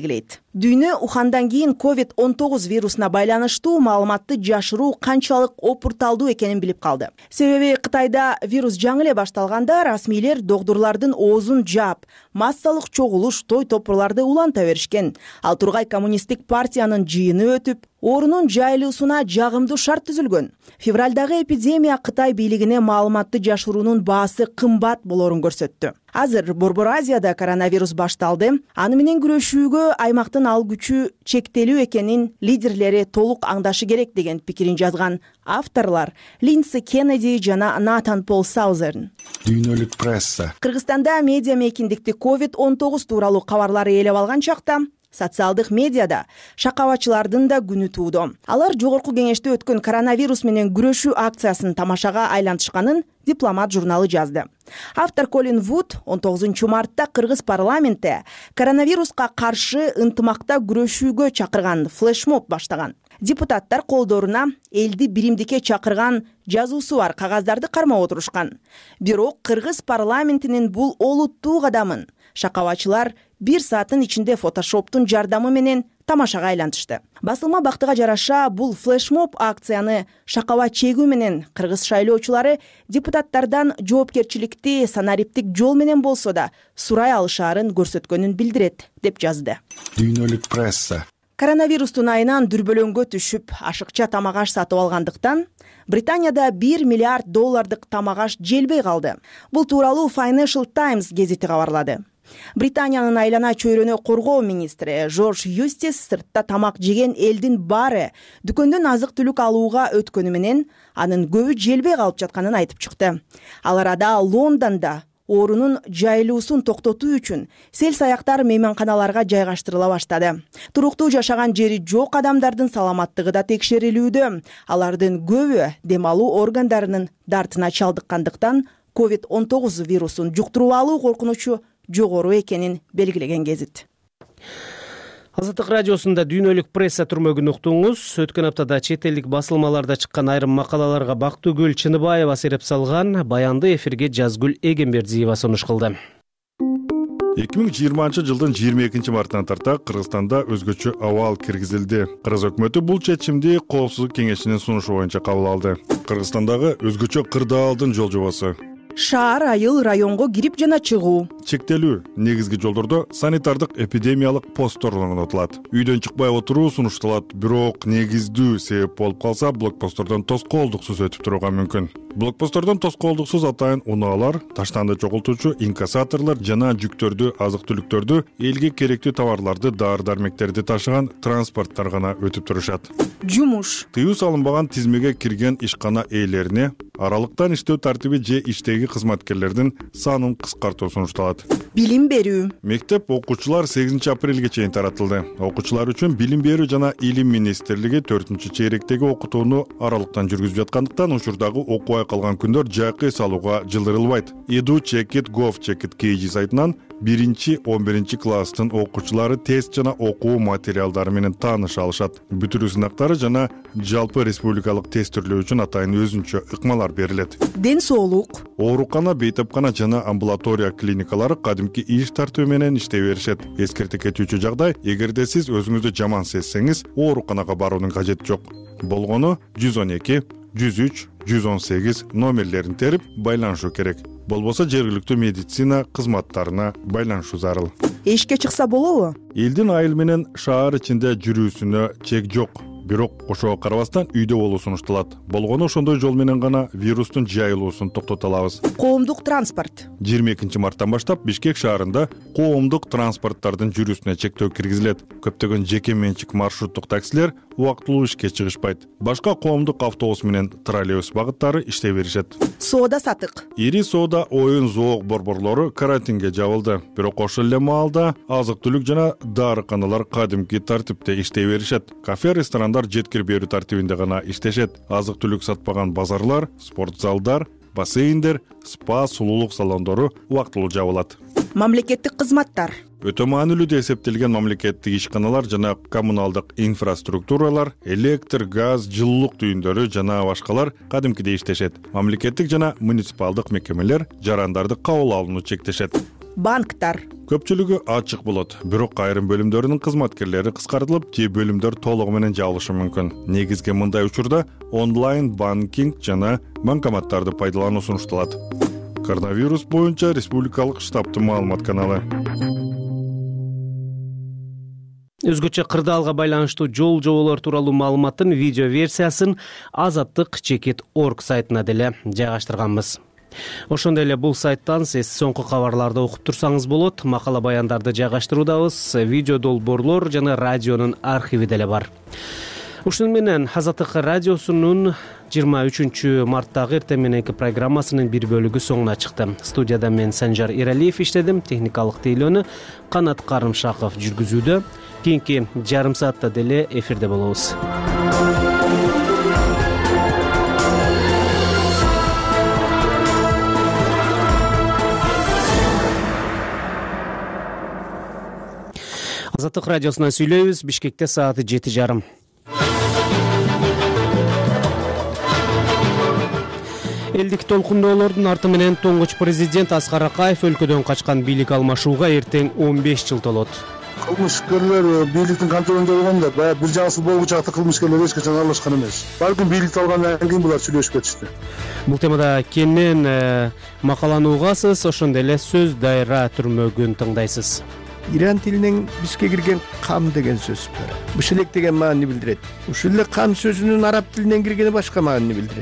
Дүйнө Ухандан кийин COVID-19 вирусуна байланыштуу маалыматты жашыруу канчалык опурталдуу экенин билип калды. Себеби Кытайда вирус жаңы эле башталганда расмийлер докторлордун оозун жаап, массалык чогулуш, той топурларды уланта беришкен. Ал тургай коммунисттик партиянын жыйыны өтүп, оорунун жайылуусуна жагымдуу шарт түзүлгөн. Февралдагы эпидемия Кытай бийлигине маалыматты жашыруунун баасы кымбат болорун көрсөттү. Азыр Борбор Азияда коронавирус башталды. Аны менен күрөшүүгө аймактын ал күчү чектелүү экенин лидерлери толук аңдашы керек деген пикирин жазган авторлор Линдси Кеннеди жана Натан Пол Саузерн. Дүйнөлүк пресса. Кыргызстанда медиа мейкиндикти COVID-19 тууралуу кабарлары ээлеп алган чакта социалдык медиада шакабачылардын да күнү туудо. Алар жогорку кеңеште өткөн коронавирус менен күрөшүү акциясын тамашага айлантышканын Дипломат журналы жазды. Автор Колин Вуд 19 мартта Кыргыз парламентте коронавируска каршы ынтымакта күрөшүүгө чакырган флешмоб баштаган. Депутаттар колдоруна элди биримдикке чакырган жазуусу бар кагаздарды кармап отурушкан. Бирок Кыргыз парламентинин бул олуттуу кадамын шакабачылар 1 сааттын ичинде фотошоптун жардамы менен тамашага айлантышты. Басылма бактыга жараша бул флешмоб акцияны шакаба чегүү менен кыргыз шайлоочулары депутаттардан жоопкерчиликти санариптик жол менен болсо да сурай алышаарын көрсөткөнүн билдирет, деп жазды. Дүйнөлүк пресса. Коронавирустун айынан дүрбөлөңгө түшүп, ашыкча тамак аш сатып алгандыктан Британияда $1 миллиард тамак аш желбей калды. Бул тууралуу Financial Times гезити кабарлады. Британиянын айлана чөйрөнү коргоо министри Жорж Юстис сыртта тамак жеген элдин баары дүкөндөн азык-түлүк алууга өткөнү менен анын көбү желбей калып жатканын айтып чыкты. Ал арада Лондондо оорунун жайылуусун токтотуу үчүн сел-саяктар мейманканаларга жайгаштырыла баштады. Туруктуу жашаган жери жок адамдардын саламаттыгы да текшерилүүдө. Алардын көбү дем алуу органдарынын дартына чалдыккандыктан COVID-19 вирусун жуктуруп алуу коркунучу жогору экенин белгилеген гезит. Азаттык радиосунда дүйнөлүк пресса түрмөгүн уктуңуз. Өткөн аптада чет элдик басылмаларда чыккан айрым макалаларга Бактыгүл Чыныбаева сереп салган баянды эфирге Жазгүл Эгембердиева сунуш кылды. 2020 жылдын 22 мартынан тарта Кыргызстанда өзгөчө абал киргизилди. Кыргыз өкмөтү бул чечимди Коопсуздук кеңешинин сунушу боюнча кабыл алды. Кыргызстандагы өзгөчө кырдаалдын жол жобосу шаар, айыл, районго кирип жана чыгуу чектелүү негизги жолдордо санитардык эпидемиялык посттор орнотулат. Үйдөн чыкпай отуруу сунушталат, бирок негиздүү себеп болуп калса блокпосттордон тоскоолдуксуз өтүп турууга мүмкүн. Блокпосттордон тоскоолдуксуз атайын унаалар, таштанды чогултуучу инкассаторлор жана жүктөрдү, азык-түлүктөрдү, элге керектүү товарларды, дары-дармектерди ташыган транспорттор гана өтүп турушат. Жумуш тыюу салынбаган тизмеге кирген ишкана ээлерине аралыктан иштөө тартиби же иштеги кызматкерлердин санын кыскартуу сунушталат. Билим берүү. Мектеп окуучулар 8 апрелге чейин таратылды. Окуучулар үчүн Билим берүү жана Илим министрлиги 4-чейректеги окутууну аралыктан жүргүзүп жаткандыктан учурдагы окубай калган күндөр жайкы салууга жылдырылбайт. Edu Checkit Gov Checkit KG сайтынан 1-11 класстын окуучулары тест жана окуу материалдары менен тааныша алышат. Бүтүрүү сынактары жана жалпы республикалык тест түрлөө үчүн атайын өзүнчө ыкмалар берилет. Ден соолук. Оорукана, бейтапкана жана амбулатория клиникалары кадимки иш тартуу менен иштей беришет. Эскерте кетүүчү жагдай, эгерде сиз өзүңүздү жаман сезсеңиз, ооруканага баруунун кажети жок. Болгону 112, 103, 118 номерлерин терип байланышуу керек. Болбосо жергиликтүү медицина кызматтарына байланышуу зарыл. Эшикке чыкса болобу? Элдин айыл менен шаар ичинде жүрүүсүнө чек жок. Бирок ошого карабастан үйдө болуу сунушталат. Болгону ошондой жол менен гана вирустун жайылуусун токтото алабыз. Коомдук транспорт. 22 марттан баштап Бишкек шаарында коомдук транспорттардын жүрүүсүнө чектөө киргизилет. Көптөгөн жеке менчик маршруттук таксилер убактылуу ишке чыгышпайт. Башка коомдук автобус менен троллейбус багыттары иштей беришет. Соода сатык. Ири соода, оюн, зоок борборлору карантинге жабылды. Бирок ошол эле маалда азык-түлүк жана дарыканалар кадимки тартипте иштей беришет. Кафе, ресторандар жеткир берүү тартибинде гана иштешет. Азык-түлүк сатпаган базарлар, спорт залдар, бассейндер, спа, сулуулук салондору убактылуу жабылат. Мамлекеттик кызматтар. Өтө маанилүү деп эсептелген мамлекеттик ишканалар жана коммуналдык инфраструктуралар, электр, газ, жылуулук түйүндөрү жана башкалар кадимкидей иштешет. Мамлекеттик жана муниципалдык мекемелер жарандарды кабыл алууну чектешет. банктар. Көпчүлүгү ачык болот, бирок айрым бөлүмдөрүнүн кызматкерлери кыскартылып, же бөлүмдөр толугу менен жабылышы мүмкүн. Негизги мындай учурда онлайн банкинг жана банкоматтарды пайдалануу сунушталат. Коронавирус боюнча республикалык штабтын маалымат каналы. Өзгөчө кырдаалга байланыштуу жол жоболор тууралуу маалыматтын видео версиясын azattik.org сайтына деле жайгаштырганбыз. Ошондой эле бул сайттан сиз соңку кабарларды окуп турсаңыз болот. Макала баяндарды жайгаштыруудабыз, видео долбоорлор жана радионун архиви деле бар. Ушуну менен Азаттык радиосунун 23 марттагы эртең мененки программасынын бир бөлүгү соңуна чыкты. Студияда мен Санжар Иралиев иштедим, техникалык тейлөөнү Канат Карымшаков жүргүзүүдө. Кийинки жарым саатта деле эфирде болобуз. Азаттык радиосунан сүйлөйбүз. Бишкекте сааты 7:30. Элдик толкундоолордун арты менен тоңгоч президент Аскар Акаев өлкөдөн качкан бийлик алмашууга эртең 15 жыл толот. Кылмышкерлер бийликтин контролунда болгондо баягы бир жагысы болгу жакта кылмышкерлер эч качан аралашкан эмес. Балким бийликти алгандан кийин булар сүйлөшүп кетишти. Бул темада кенен макаланы угасыз, ошондой эле сөз дайра түрмөгүн тыңдайсыз. Иран тилинен бизге кирген кам деген сөз бар. Бушелек деген маани билдирет. Ушул эле кам сөзүнүн араб тилинен киргени башка маани билдирет.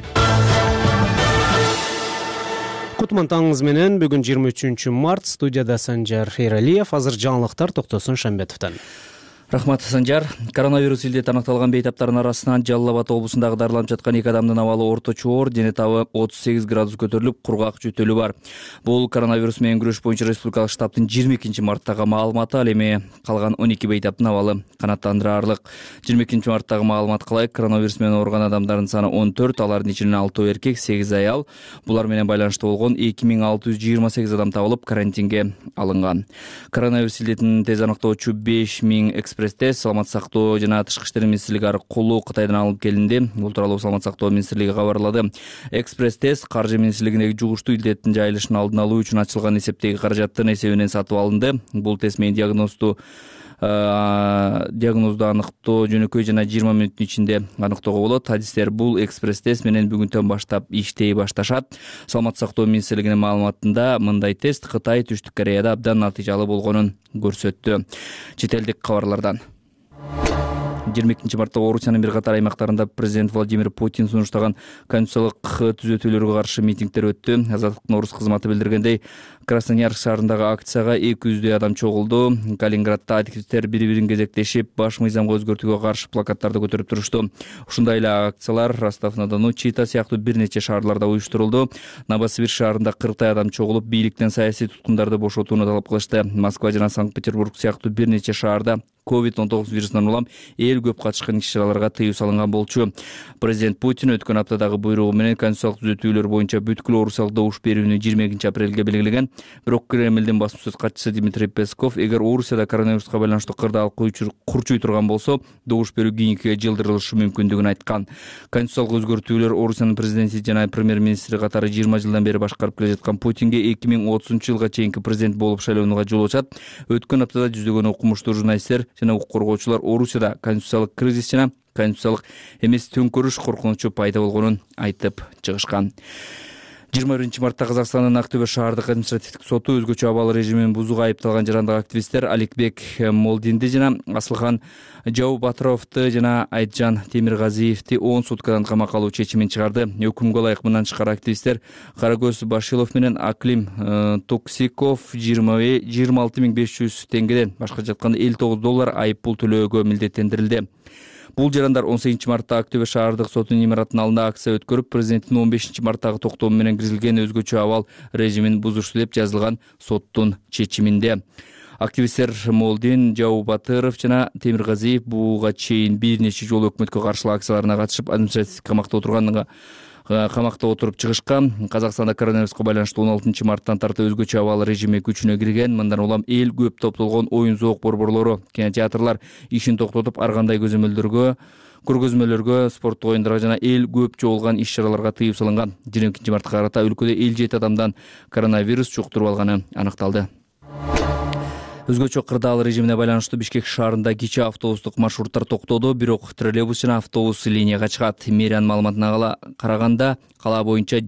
Кутман таңыңыз менен бүгүн 23 март студияда Санжар Иралиев, азыр жаңылыктар Токтосун Шамбетовдон. Рахмат, Санжар. Коронавирус илдет аныкталган бейтаптардын арасынан Жалал Абад облусундагы дарыланып жаткан 2 адамдын абалы орточо оор, дене табы 38 градус көтөрүлүп, кургак жөтөлү бар. Бул коронавирус менен күрөш боюнча республикалык штабтын 22 марттагы маалыматы. Ал эми калган 12 бейтаптын абалы канааттандырарлык. 22 марттагы маалымат калайык, коронавирус менен ооруган адамдардын саны 14, алардын ичинен 6 эркек, 8 аял. Булар менен байланыштуу болгон 2628 адам табылып, карантинге алынган. Коронавирус илдетин тез аныктоочу 5000 экспресс-тест саламат сактоо жана тышкы иштер министрлиги аркылуу Кытайдан алып келинди. Бул тууралуу саламат сактоо министрлиги кабарлады. Экспресс-тест каржы министрлигиндеги жугуштуу илдеттин жайылышын алдын алуу үчүн ачылган эсептеги каражаттын эсебинен сатып алынды. Бул тест менен диагнозду аныктоо жөнөкөй жана 20 мүнөттүн ичинде аныктоого болот. Адистер бул экспресс-тест менен бүгүнтөн баштап иштей башташат. Саламат сактоо министрлигинин маалыматында мындай тест Кытай, Түштүк Кореяда абдан натыйжалуу болгонун көрсөттү. Чет элдик кабарлардан 22 мартта Орусиянын бир катар аймактарында президент Владимир Путин сунуштаган конституциялык түзөтүүлөргө каршы митингдер өттү. Азаттыктын орус кызматы билдиргендей, Красноярск шаарындагы акцияга 200 адам чогулду. Калининградда активисттер бири-бирин кезектешип, баш мыйзамга өзгөртүүгө каршы плакаттарды көтөрүп турушту. Ушундай эле акциялар Ростов-на-Дону, Чита сыяктуу бир нече шаарларда уюштурулду. Новосибирск шаарында 40 адам чогулуп, бийликтен саясий туткундарды бошотууну талап кылышты. Москва жана Санкт-Петербург сыяктуу бир нече шаарда COVID-19 вирусунан улам эл көп катышкан иш-чараларга тыюу салынган болчу. Президент Путин өткөн аптадагы буйругу менен конституциялык түзөтүүлөр боюнча бүткүл Орусиялык добуш берүүнү 22 апрелге белгилеген. Бирок Кремлдин басма сөз катчысы Дмитрий Песков, эгер Орусияда коронавируска байланыштуу кырдаал курчуй турган болсо, добуш берүү кийинкиге жылдырылышы мүмкүндүгүн айткан. Конституциялык өзгөртүүлөр Орусиянын президенти жана премьер-министри катары 20 жылдан бери башкарып келе жаткан Путинге 2030-жылга чейинки президент болуп шайлоонууга жол ачат. Өткөн аптада жүздөгөн окумуштуу журналисттер жана укук коргоочулар Орусияда конституциялык кризис жана конституциялык эмес төңкөрүш коркунучу пайда болгонун айтып чыгышкан. 21 мартта Казакстандын Актөбө шаардык административдик соту өзгөчө абал режимин бузууга айыпталган жарандык активисттер Аликбек Молдинди жана Асылхан Жаубатыровду жана Айтжан Темиргазиевди 10 суткадан камакка алуу чечимин чыгарды. Өкүмгө ылайык мындан тышкары активисттер Карагөз Башилов менен Аклим Токсиков 26500 теңгеден, башка жатканда $59 айып пул төлөөгө милдеттендирилди. Бул жарандар 18 мартта Актөбө шаардык сотунун имаратынын алдында акция өткөрүп, президенттин 15 марттагы токтому менен киргизилген өзгөчө абал режимин бузушту деп жазылган соттун чечиминде. Активисттер Молдин, Жаубатыров жана Темиргазиев буга чейин бир нече жолу өкмөткө каршы акцияларына катышып, административдик камакта отуруп чыгышкан. Казакстанда коронавируска байланыштуу 16 марттан тарты өзгөчө абал режими күчүнө кирген. Мындан улам эл көп топтолгон оюн зоок борборлору, кинотеатрлар ишин токтотуп, ар кандай көргөзмөлөргө, спорттук оюндарга жана эл көп чогулган иш-чараларга тыюу салынган. 22 мартка карата өлкөдө 57 адамдан коронавирус жуктуруп алганы аныкталды. Өзгөчө кырдаал режимине байланыштуу Бишкек шаарында кичи автобустук маршруттар токтоду, бирок троллейбус жана автобус линияга чыгат. Мэриянын маалыматына караганда кала боюнча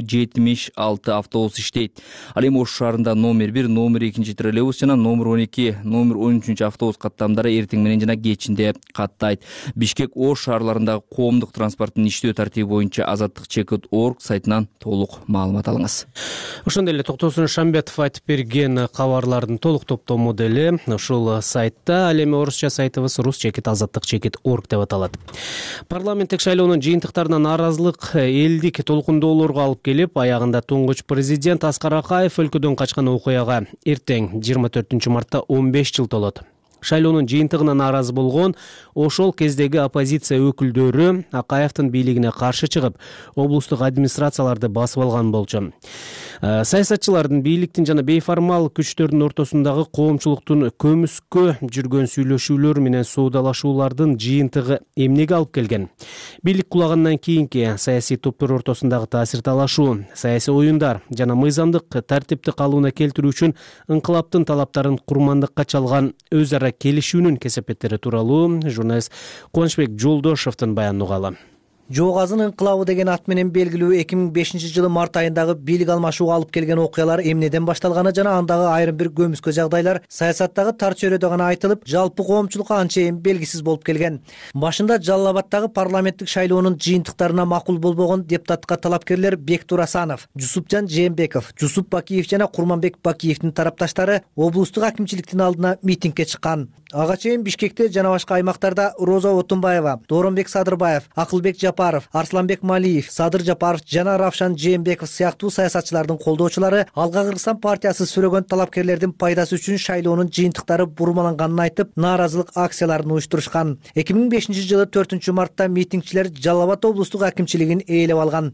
76 автобус иштейт. Ал эми Ош шаарында номер 1, номер 2 троллейбус жана номер 12, номер 13 автобус каттамдары эртең менен жана кечинде каттайт. Бишкек Ош шаарларындагы коомдук транспорттун иштөө тартиби боюнча azatdық.org сайтынан толук маалымат алыңыз. Ошондой эле Токтосун Шамбетов айтып берген кабарлардын толук топтому деле ушул сайтта. Ал эми орусча сайтыбыз rus-azatdық.org деп аталат. Парламенттик шайлоонун жыйынтыктарынан нааразылык элдик толкундоолорго алып келип, аягында туңгуч президент Аскар Акаев өлкөдөн качкан окуяга эртең 24 мартта 15 жыл толот. Шайлоонун жыйынтыгына нааразы болгон ошол кездеги оппозиция өкүлдөрү Акаевдин бийлигине каршы чыгып, облустук администрацияларды басып алган болчу. Саясатчылардын бийликтин жана бейформал күчтөрдүн ортосундагы коомчулуктун көмүскө жүргөн сүйлөшүүлөр менен соодалашуулардын жыйынтыгы эмнеге алып келген? Бийлик кулагандан кийинки саясий топтор ортосундагы таасир талашуу, саясий оюндар жана мыйзамдык тартипти калыбына келтирүү үчүн ыңкылаптын талаптарын курмандыкка чалган өз ара келишүүнүн кесепеттери тууралуу журналист Кубанычбек Жолдошевдин баянын угалы. Жоогазын ыңкылабы деген ат менен белгилүү 2005 жылы март айындагы бийлик алмашууга алып келген окуялар эмнеден башталганы жана андагы айрым бир көмүскө жагдайлар саясаттагы тар чөйрөдө гана айтылып, жалпы коомчулукка анчейин белгисиз болуп келген. Башында Жалал Абадтагы парламенттик шайлоонун жыйынтыктарына макул болбогон депутатка талапкерлер Бектур Асанов, Жусупжан Жээнбеков, Жусуп Бакиев жана Курманбек Бакиевдин тарапташтары облустук акимчиликтин алдына митингге чыккан. Ага чейин Бишкекте жана башка аймактарда Роза Отунбаева, Дооронбек Садырбаев, Акылбек Жапаров, Арсланбек Малиев, Садыр Жапаров жана Равшан Жээнбеков сыяктуу саясатчылардын колдоочулары Алга Кыргызстан партиясы сүрөгөн талапкерлердин пайдасы үчүн шайлоонун жыйынтыктары бурмаланганын айтып, нааразылык акцияларын уюштурушкан. 2005 жылы 4 мартта митингчилер Жалал Абад облустук акимчилигин ээлеп алган.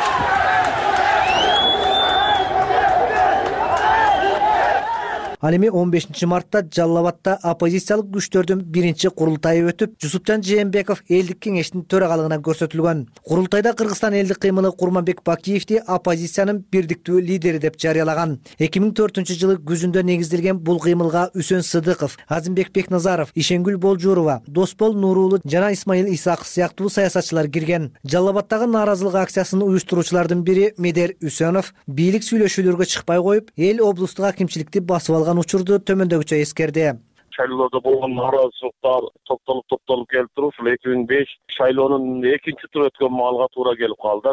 Ал эми 15 мартта Жалал Абадта оппозициялык күчтөрдүн биринчи курултайы өтүп, Жусупжан Жээнбеков элдик кеңештин төрагалыгына көрсөтүлгөн. Курултайда Кыргызстан элдик кыймылы Курманбек Бакиевди оппозициянын бирдиктүү лидери деп жарыялаган. 2004 жылы күзүндө негизделген бул кыймылга Үсөн Сыдыков, Азимбек Бекназаров, Ишенгүл Болжурова, Доспол Нурулу жана Исмаил Исаков сыяктуу саясатчылар кирген. Жалал Абадтагы нааразылык акциясын уюштуруучулардын бири Медер Үсөнов бийлик сүйлөшүүлөргө чыкпай коюп, эл облустук акимчиликти басып алган учурду төмөндөгүчө эскерди. Шайлоодо болгон нааразычылыктар топтолуп келип туруп, ушул 2005 шайлоонун экинчи туру өткөн маалга туура келип калды.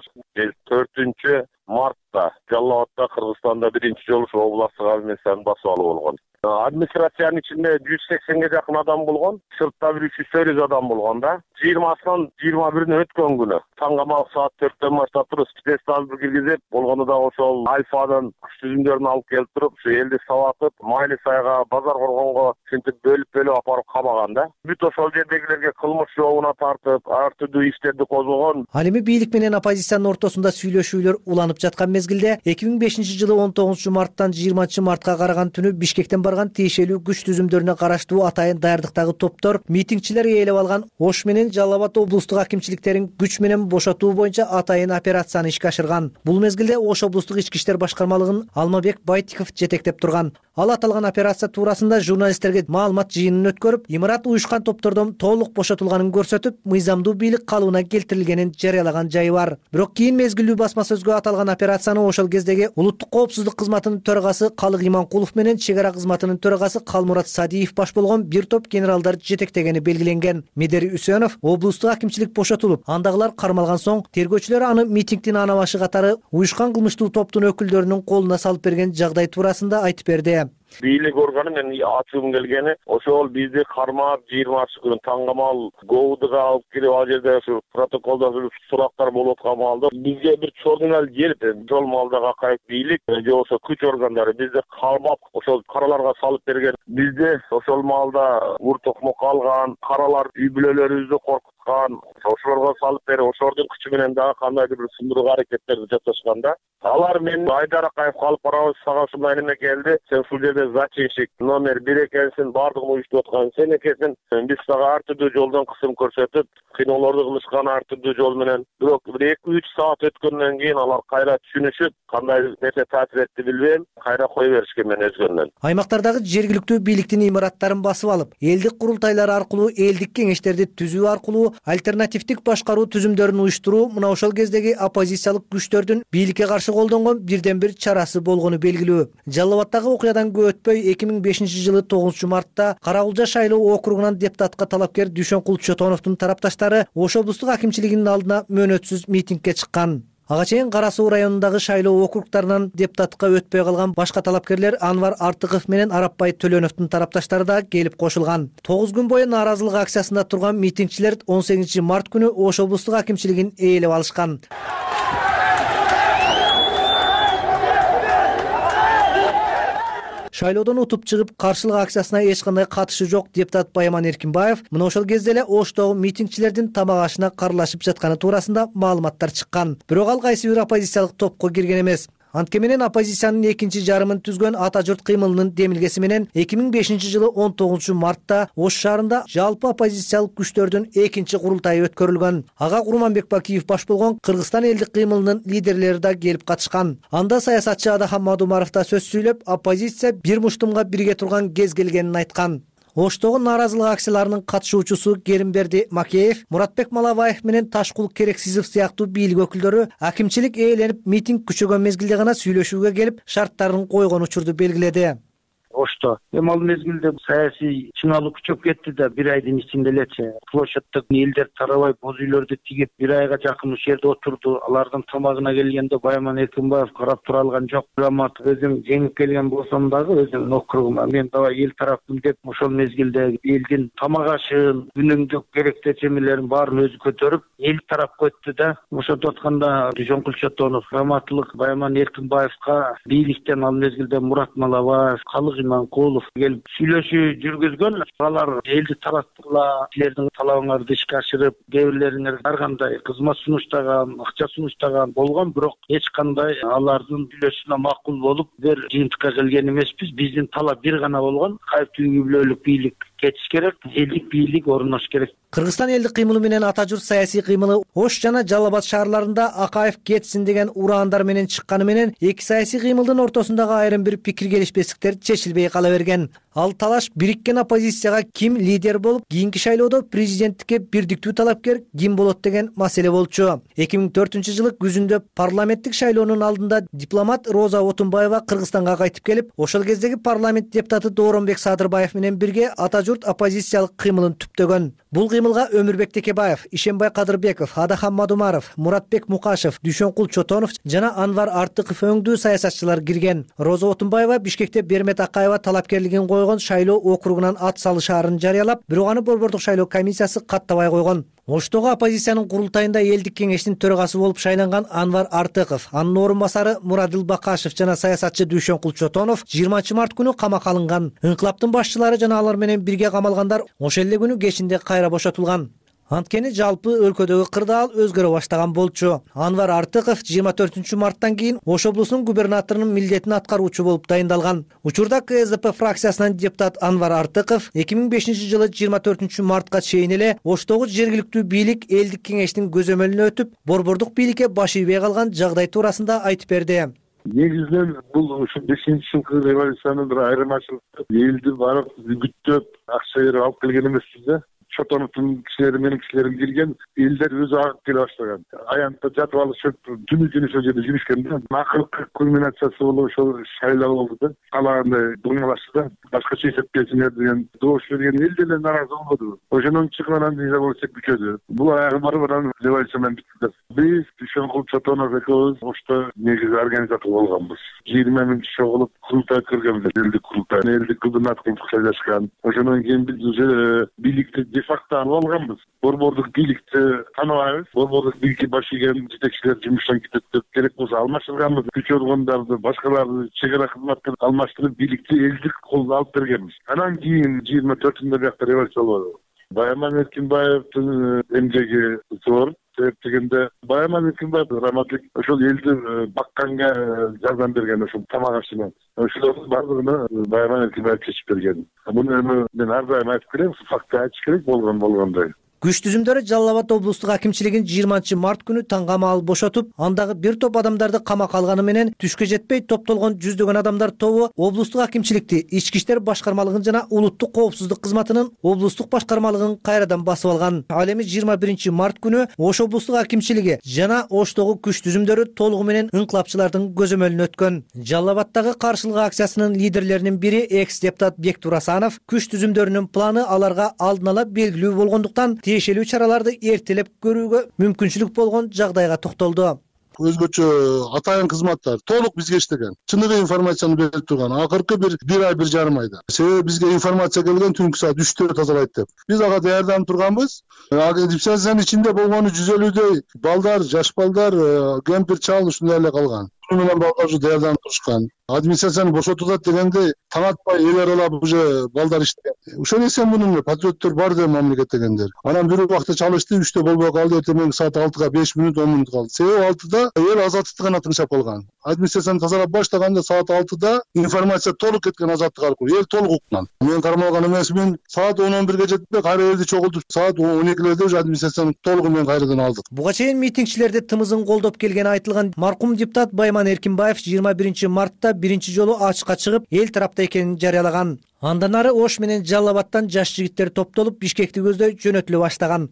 4 мартта Жалал Абадта Кыргызстанда биринчи жолу областтык администрацияны басып алуу болгон. Администрациянын ичинде 180ге жакын адам болгон, сыртта 300 адам болгон да. 20-сынан 21-ине өткөн күнү таңгамал саат 4-төн баштап туруп спецтазды киргизип, болгону да ошол Альфадан күч түзүмдөрүн алып келип туруп, ушу элди сабатып, Майли сайга, Базар Коргонго синтип бөлүп апарып кабаган да. Бүт ошол жердегилерге кылмыш жообуна тартып, ар түрдүү иштерди козгогон. Ал эми бийлик менен оппозициянын ортосунда сүйлөшүүлөр уланып жаткан мезгилде 2005 жылы 19 марттан 20 мартка караган түнү Бишкектен барган тиешелүү күч түзүмдөрүнө караштуу атайын даярдыктагы топтор митингчилер ээлеп алган Ош менен Жалал Абад облустук акимчиликтерин күч менен бошотуу боюнча атайын операцияны ишке ашырган. Бул мезгилде Ош облустук ички иштер башкармалыгын Алмабек Байтиков жетектеп турган. Ал аталган операция туурасында журналисттерге маалымат жыйынын өткөрүп, имарат уюшкан топтордон толук бошотулганын көрсөтүп, мыйзамдуу бийлик калыбына келтирилгенин жарыялаган жайы бар. Бирок кийин мезгилдүү басма сөзгө аталган операцияны ошол кездеги улуттук коопсуздук кызматынын төрагасы Калык Иманкулов менен чек ара кызматынын төрагасы Калмурат Садиев баш болгон бир топ генералдар жетектегени белгиленген. Медер Үсөнов облустук акимчилик бошотулуп, андагылар кармалган соң тергөөчүлөр аны митингдин ана башы катары уюшкан кылмыштуу топтун өкүлдөрүнүн колуна салып берген жагдай туурасында айтып берди. Бийлик органы мен ачуум келгени, ошол бизди кармап 20 күнү таңгамал ГОУДга алып кирип, ал жерде ушу протоколдо сурактар болуп аткан маалда бизге бир журнал келип, ошол маалда Акаев бийлик же ошо күч органдары бизди кармап, ошол караларга салып берген. Бизде ошол маалда ур токмок алган, каралар үй бүлөлөрүбүздү коркуткан, ошолорго салып берип, ошолордун күчү менен дагы кандайдыр бир сындыруу аракеттерди жасашканда, алар мен Айдар Акаев калып барабыз, сага ушундай неме келди, сен ушул жерде зачинщик номер 1 экенсиң, баардыгын уюштуруп аткан сен экенсиң, биз сага ар түрдүү жолдон кысым көрсөтүп, кыйноолорду кылышкан ар түрдүү жол менен. Бирок 2-3 саат өткөндөн кийин алар кайра түшүнүшүп, кандай нерсе таасир этти билбейм, кайра кое беришкен мен өзгөндөн. Аймактардагы жергиликтүү бийликтин имараттарын басып алып, элдик курултайлар аркылуу, элдик кеңештерди түзүү аркылуу альтернативдик башкаруу түзүмдөрүн уюштуруу мына ошол кездеги оппозициялык күчтөрдүн бийликке каршы колдонгон бирден бир чарасы болгону белгилүү. Жалал Абаддагы окуядан көп өтпөй 2005-жылы 9 мартта Кара-Кулжа шайлоо округунан депутатка талапкер Дүйшөнкул Чотоновдун тарапташтары Ош облустук акимчилигинин алдына мөөнөтсүз митингге чыккан. Ага чейин Кара Суу районундагы шайлоо округтарынан депутатка өтпөй калган башка талапкерлер Анвар Артыков менен Арапбай Төлөнөвдун тарапташтары да келип кошулган. 9 күн бою нааразылык акциясында турган митингчилер 18 март күнү Ош облустук акимчилигин ээлеп алышкан. Шайлоодон утуп чыгып, каршылык акциясына эч кандай катышы жок депутат Байман Эркинбаев мына ошол кезде эле Оштогу митингчилердин тамак ашына карлашып жатканы туурасында маалыматтар чыккан. Бирок ал кайсы бир оппозициялык топко кирген эмес. Анткени менен оппозициянын экинчи жарымын түзгөн Ата журт кыймылынын демилгеси менен 2005-жылы 19 мартта Ош шаарында жалпы оппозициялык күчтөрдүн экинчи курултайы өткөрүлгөн. Ага Курманбек Бакиев баш болгон Кыргызстан элдик кыймылынын лидерлери да келип катышкан. Анда саясатчы Адахан Мадумаров да сөз сүйлөп, оппозиция бир муштумга бирге турган кез келгенин айткан. Оштогу нааразылык акцияларынын катышуучусу Керимберди Макеев, Муратбек Малабаев менен Ташкул Керексизов сыяктуу бийлик өкүлдөрү акимчилик ээленип митинг күчөгөн мезгилде гана сүйлөшүүгө келип, шарттарын койгон учурду белгиледи. Ошто эми ал мезгилде саясий чыңалуу күчөп кетти да, бир айдын ичинде элечи площадьтык элдер тарабай боз үйлөрдү тигип, бир айга жакын ушул жерде отурду. Алардын тамагына келгенде Байман Эркинбаев карап тура алган жок. Грамат өзүм жеңип келген болсом дагы өзүмдүн округума мен давай эл тараптын деп ошол мезгилде элдин тамак ашын, күнүмдүк керектүү чемелерин баарын өзү көтөрүп эл тарапка өттү да. Ошентип атканда Дүйшөнкул Чотонов, граматлык Байман Эркинбаевка бийликтен ал мезгилде Мурат Малабаев, Манкулов келип сүйлөшүү жүргүзгөн. Алар элди тараткыла, силердин талабыңарды ишке ашырып, кээ бирлериңер ар кандай кызмат сунуштаган, акча сунуштаган болгон, бирок эч кандай алардын сүйлөшүүнө макул болуп бир жыйынтыкка келген эмеспиз. Биздин талап бир гана болгон: кайптуу үй-бүлөлүк бийлик кетиш керек, элдик бийлик орнош керек. Кыргызстан элдик кыймылы менен Ата журт саясий кыймылы Ош жана Жалал Абад шаарларында Акаев кетсин деген ураандар менен чыкканы менен эки саясий кыймылдын ортосундагы айрым бир пикир келишпестиктер чечилбей кала берген. Ал талаш бириккен оппозицияга ким лидер болуп, кийинки шайлоодо президенттикке бирдиктүү талапкер ким болот деген маселе болчу. 2004-жылы күзүндө парламенттик шайлоонун алдында дипломат Роза Отунбаева Кыргызстанга кайтып келип, ошол кездеги парламент депутаты Дооронбек Садырбаев менен бирге Ата журт оппозициялык кыймылын түптөгөн. Бул кыймылга Өмүрбек Текебаев, Ишенбай Кадырбеков, Адахан Мадумаров, Муратбек Мукашев, Дүйшөнкул Чотонов жана Анвар Артыков өңдүү саясатчылар кирген. Роза Отунбаева Бишкекте Бермет Акаева талапкерлигин койгон шайлоо округунан ат салышаарын жарыялап, бирок аны Борбордук шайлоо комиссиясы каттабай койгон. Оштогу оппозициянын курултайында элдик кеңештин төрагасы болуп шайланган Анвар Артыков, анын орун басары Мурадил Бакашев жана саясатчы Дүйшөнкул Чотонов 20 март күнү камакка алынган. Инкылаптын башчылары жана алар менен бирге камалгандар ошол эле күнү кечинде кайра бошотулган. Анткени жалпы өлкөдөгү кырдаал өзгөрө баштаган болчу. Анвар Артыков 24 марттан кийин Ош облусунун губернаторунун милдетин аткаруучу болуп дайындалган. Учурда КСДП фракциясынан депутат Анвар Артыков 2005-жылы 24 мартка чейин эле Оштогу жергиликтүү бийлик элдик кеңештин көзөмөлүнө өтүп, борбордук бийликке баш ийбей калган жагдай туурасында айтып берди. Негизинен бул ушу 5-жылкы революциянын бир айырмачылыгы, элди барып үгүттөп, акча берип алып келген эмеспиз да. Чотоновдун кишилери менин кишилерим кирген, элдер өзү агып келе баштаган. Аянтта жатып алышып, түнү ошол жерде жүрүшкөн да. Акыркы кульминациясы болуп ошол шайлоо болду да. Калагандай дуңалашты да. Башкача эсептесиңер деген добуш берген эл деле нааразы болбоду. Ошондон чыгып анан революция күчөдү. Бул аягы барып анан революция менен бүтү. Биз Дүйшөнкул Чотонов экөөбүз Ошто негизи организатор болгонбуз. 20 миң киши чогулуп курултай кыргенбиз, элдик курултай. Элдик губернаторлук шайлашкан. Ошондон кийин биз уже бийликти факты алып алганбыз. Борбордук бийликти тааныбайбыз. Борбордук бийликке баш ийген жетекчилер жумуштан кетет деп керек болсо алмаштырганбыз. Күч органдарды, башкаларды, чек ара кызматкерлерди алмаштырып бийликти элдик колго алып бергенбиз. Анан кийин 24-нде бияқта революция болду. Байаман Эркинбаевдин эмгеги зор. Себеп дегенде Байаман Эркинбаев раматлык ошол элди бакканга жардам берген, ошол тамак аш менен ошолордун баардыгына Байаман Эркинбаев чечип берген. Муну эми мен ар дайым айтып келем, факты айтыш керек болгондой. Күч түзүмдөрү Жалал Абад облустук акимчилигин 20-март күнү таңгама алып бошотуп, андагы бир топ адамдарды камакка алганы менен түшкө жетпей топтолгон жүздөгөн адамдар тобу облустук акимчиликти, Ички иштер башкармалыгын жана улуттук коопсуздук кызматынын облустук башкармалыгын кайрадан басып алган. Ал эми 21-март күнү Ош облустук акимчилиги жана Оштогу күч түзүмдөрү толугу менен ыңкылапчылардын көзөмөлүнө өткөн. Жалал Абадтагы каршылык акциясынын лидерлеринин бири экс-депутат Бектур Асанов күч түзүмдөрүнүн планы аларга алдын ала белгилүү болгондуктан тиешелүү чараларды эртелеп көрүүгө мүмкүнчүлүк болгон жагдайга токтолду. Өзгөчө атайын кызматтар толук бизге иштеген. Чыныгы информацияны берип турган. Акыркы бир ай, бир жарым айда. Себеби бизге информация келген түнкү саат 3-тө тазалайт деп. Биз ага даярданып турганбыз. Дипсиянын ичинде болгону 150дөй балдар, жаш балдар, кемпир, чал ушундай эле калган. Менен балдар уже даярданып турушкан. Администрацияны бошотулат дегенде таң атпай эл аралап уже балдар иштеген. Ошол эсен мунун патриоттор бар деп мамлекет дегендер. Анан бир убакта чалышты, 3тө болбой калды, эртең саат 6-га 5 мүнөт 10 мүнөт калды. Себеби 6-да эл азаттык гана тынчап калган. Администрацияны тазалап баштаганда саат 6-да информация толук кеткен азаттык аркылуу. Эл толук уккан. Мен кармалган эмесмин. Саат 10-11ге жетпей кайра элди чогултуп, саат 12лерде уже администрацияны толугу менен кайрадан алдык. Буга чейин митингчилерди тымызын колдоп келгени айтылган маркум депутат Байаман Эркинбаев 21-мартта биринчи жолу ачыкка чыгып, эл тарапта экенин жарыялаган. Андан ары Ош менен Жалал Абадтан жаш жигиттер топтолуп Бишкекти көздөй жөнөтүлө баштаган.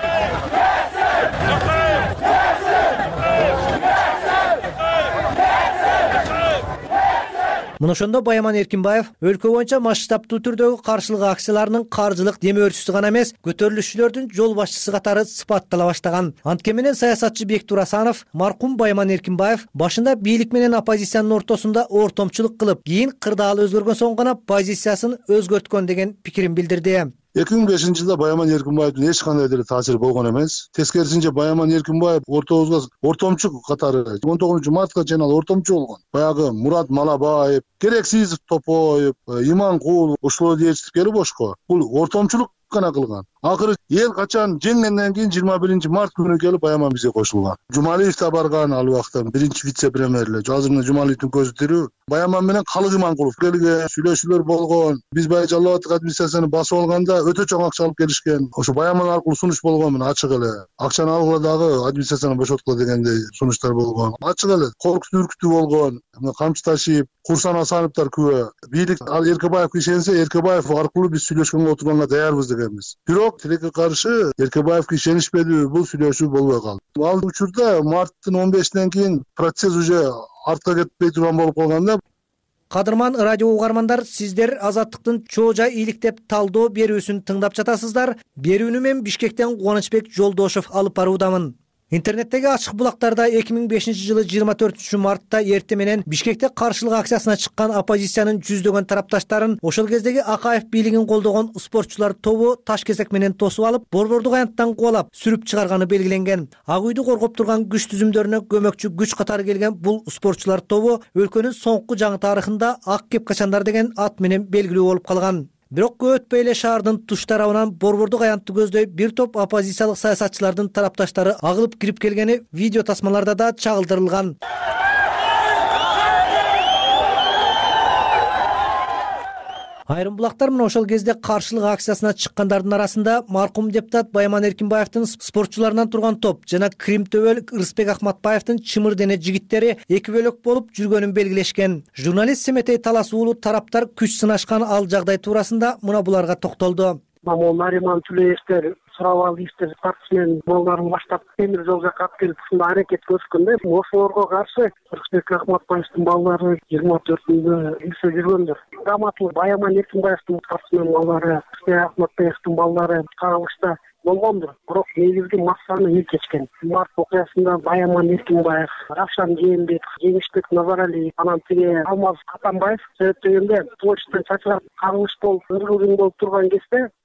Мына ошондо Байаман Эркинбаев өлкө боюнча масштабтуу түрдөгү каршылык акцияларынын каржылык демөөрчүсү гана эмес, көтөрүлүшчүлөрдүн жол башчысы катары сыпаттала баштаган. Анткени менен саясатчы Бектур Асанов маркум Байаман Эркинбаев башында бийлик менен оппозициянын ортосунда ортомчулук кылып, кийин кырдаал өзгөргөн соң гана позициясын өзгөрткөн деген пикирин билдирди. 2005-жылда Байаман Эркинбаевдин эч кандай деле таасири болгон эмес. Тескерисинче Байаман Эркинбаев ортобузга ортомчу катары 19-мартка чейин ал ортомчу болгон. Баягы Мурат Малабаев, Керексизов Топоев, Иманкул ушуларды ээрчитип келип Ошко бул ортомчулук гана кылган. Акыры эл качан жеңгенден кийин 21-март күнү келип Байаман бизге кошулган. Жумалиев да барган ал убакта биринчи вице-премьер эле. Азыр мына Жумалиевдин көзү тирүү. Байаман менен Калык Иманкулов келген, сүйлөшүүлөр болгон. Биз баягы Жалал Абадтык администрацияны басып алганда өтө чоң акча алып келишкен. Ошо Байаман аркылуу сунуш болгон мына ачык эле. Акчаны алгыла дагы администрацияны бошоткула дегендей сунуштар болгон. Ачык эле коркутуу үркүтүү болгон. Камчы Ташиев, Курсан Асановдор күбө. Бийлик ал Эркебаевге ишенсе, Эркебаев аркылуу биз сүйлөшкөнгө отурганга даярбыз дегенбиз. Бирок тилекке каршы Эркебаевге ишенишпеди, бул сүйлөшүү болбой калды. Ал учурда марттын 15-ден кийин процесс уже артка кетпей турган болуп калганда. Кадырман радио угармандар, сиздер Азаттыктын чоо жай иликтеп талдоо берүүсүн тыңдап жатасыздар. Берүүнү мен Бишкектен Кубанычбек Жолдошов алып баруудамын. Интернеттеги ачык булактарда 2005-жылы 24-мартта эртең менен Бишкекте каршылык акциясына чыккан оппозициянын жүздөгөн тарапташтарын ошол кездеги Акаев бийлигин колдогон спортчулар тобу таш кезек менен тосуп алып, борбордук аянттан кубалап сүрүп чыгарганы белгиленген. Ак үйдү коргоп турган күч түзүмдөрүнө көмөкчү күч катары келген бул спортчулар тобу өлкөнүн соңку жаңы тарыхында Ак кепкачандар деген ат менен белгилүү болуп калган. Бирок көп өтпөй эле шаардын туш тарабынан борбордук аянтты көздөй бир топ оппозициялык саясатчылардын тарапташтары агылып кирип келгени видео тасмаларда да чагылдырылган. Айрым булактар мына ошол кезде каршылык акциясына чыккандардын арасында маркум депутат Байаман Эркинбаевдин спортчуларынан турган топ жана Крим төбөл Ырысбек Акматбаевдин чымыр дене жигиттери эки бөлөк болуп жүргөнүн белгилешкен. Журналист Семетей Талас уулу тараптар күч сынашкан ал жагдай туурасында мына буларга токтолду. Мамол Нариман Түлеевтер сурабал иштер партисинен балдарын баштап темир жол жакка алып келип ушундай аракет көрүшкөндө ошолорго каршы Ырысбек Акматбаевдин балдары 24-үндө илсе жүргөндөр. Раматлы Байаман Эркинбаевдин партисинен балдары, Ырысбек Акматбаевдин балдары кагылышта болгондур. Бирок негизги массаны эл чечкен. Март окуясында Байаман Эркинбаев, Равшан Жээнбек, Жеңишбек Назаралиев, анан тиги Алмаз Катамбаев себеп дегенде площадьтан чачырап кагылыш болуп, ыргылгын болуп турган кезде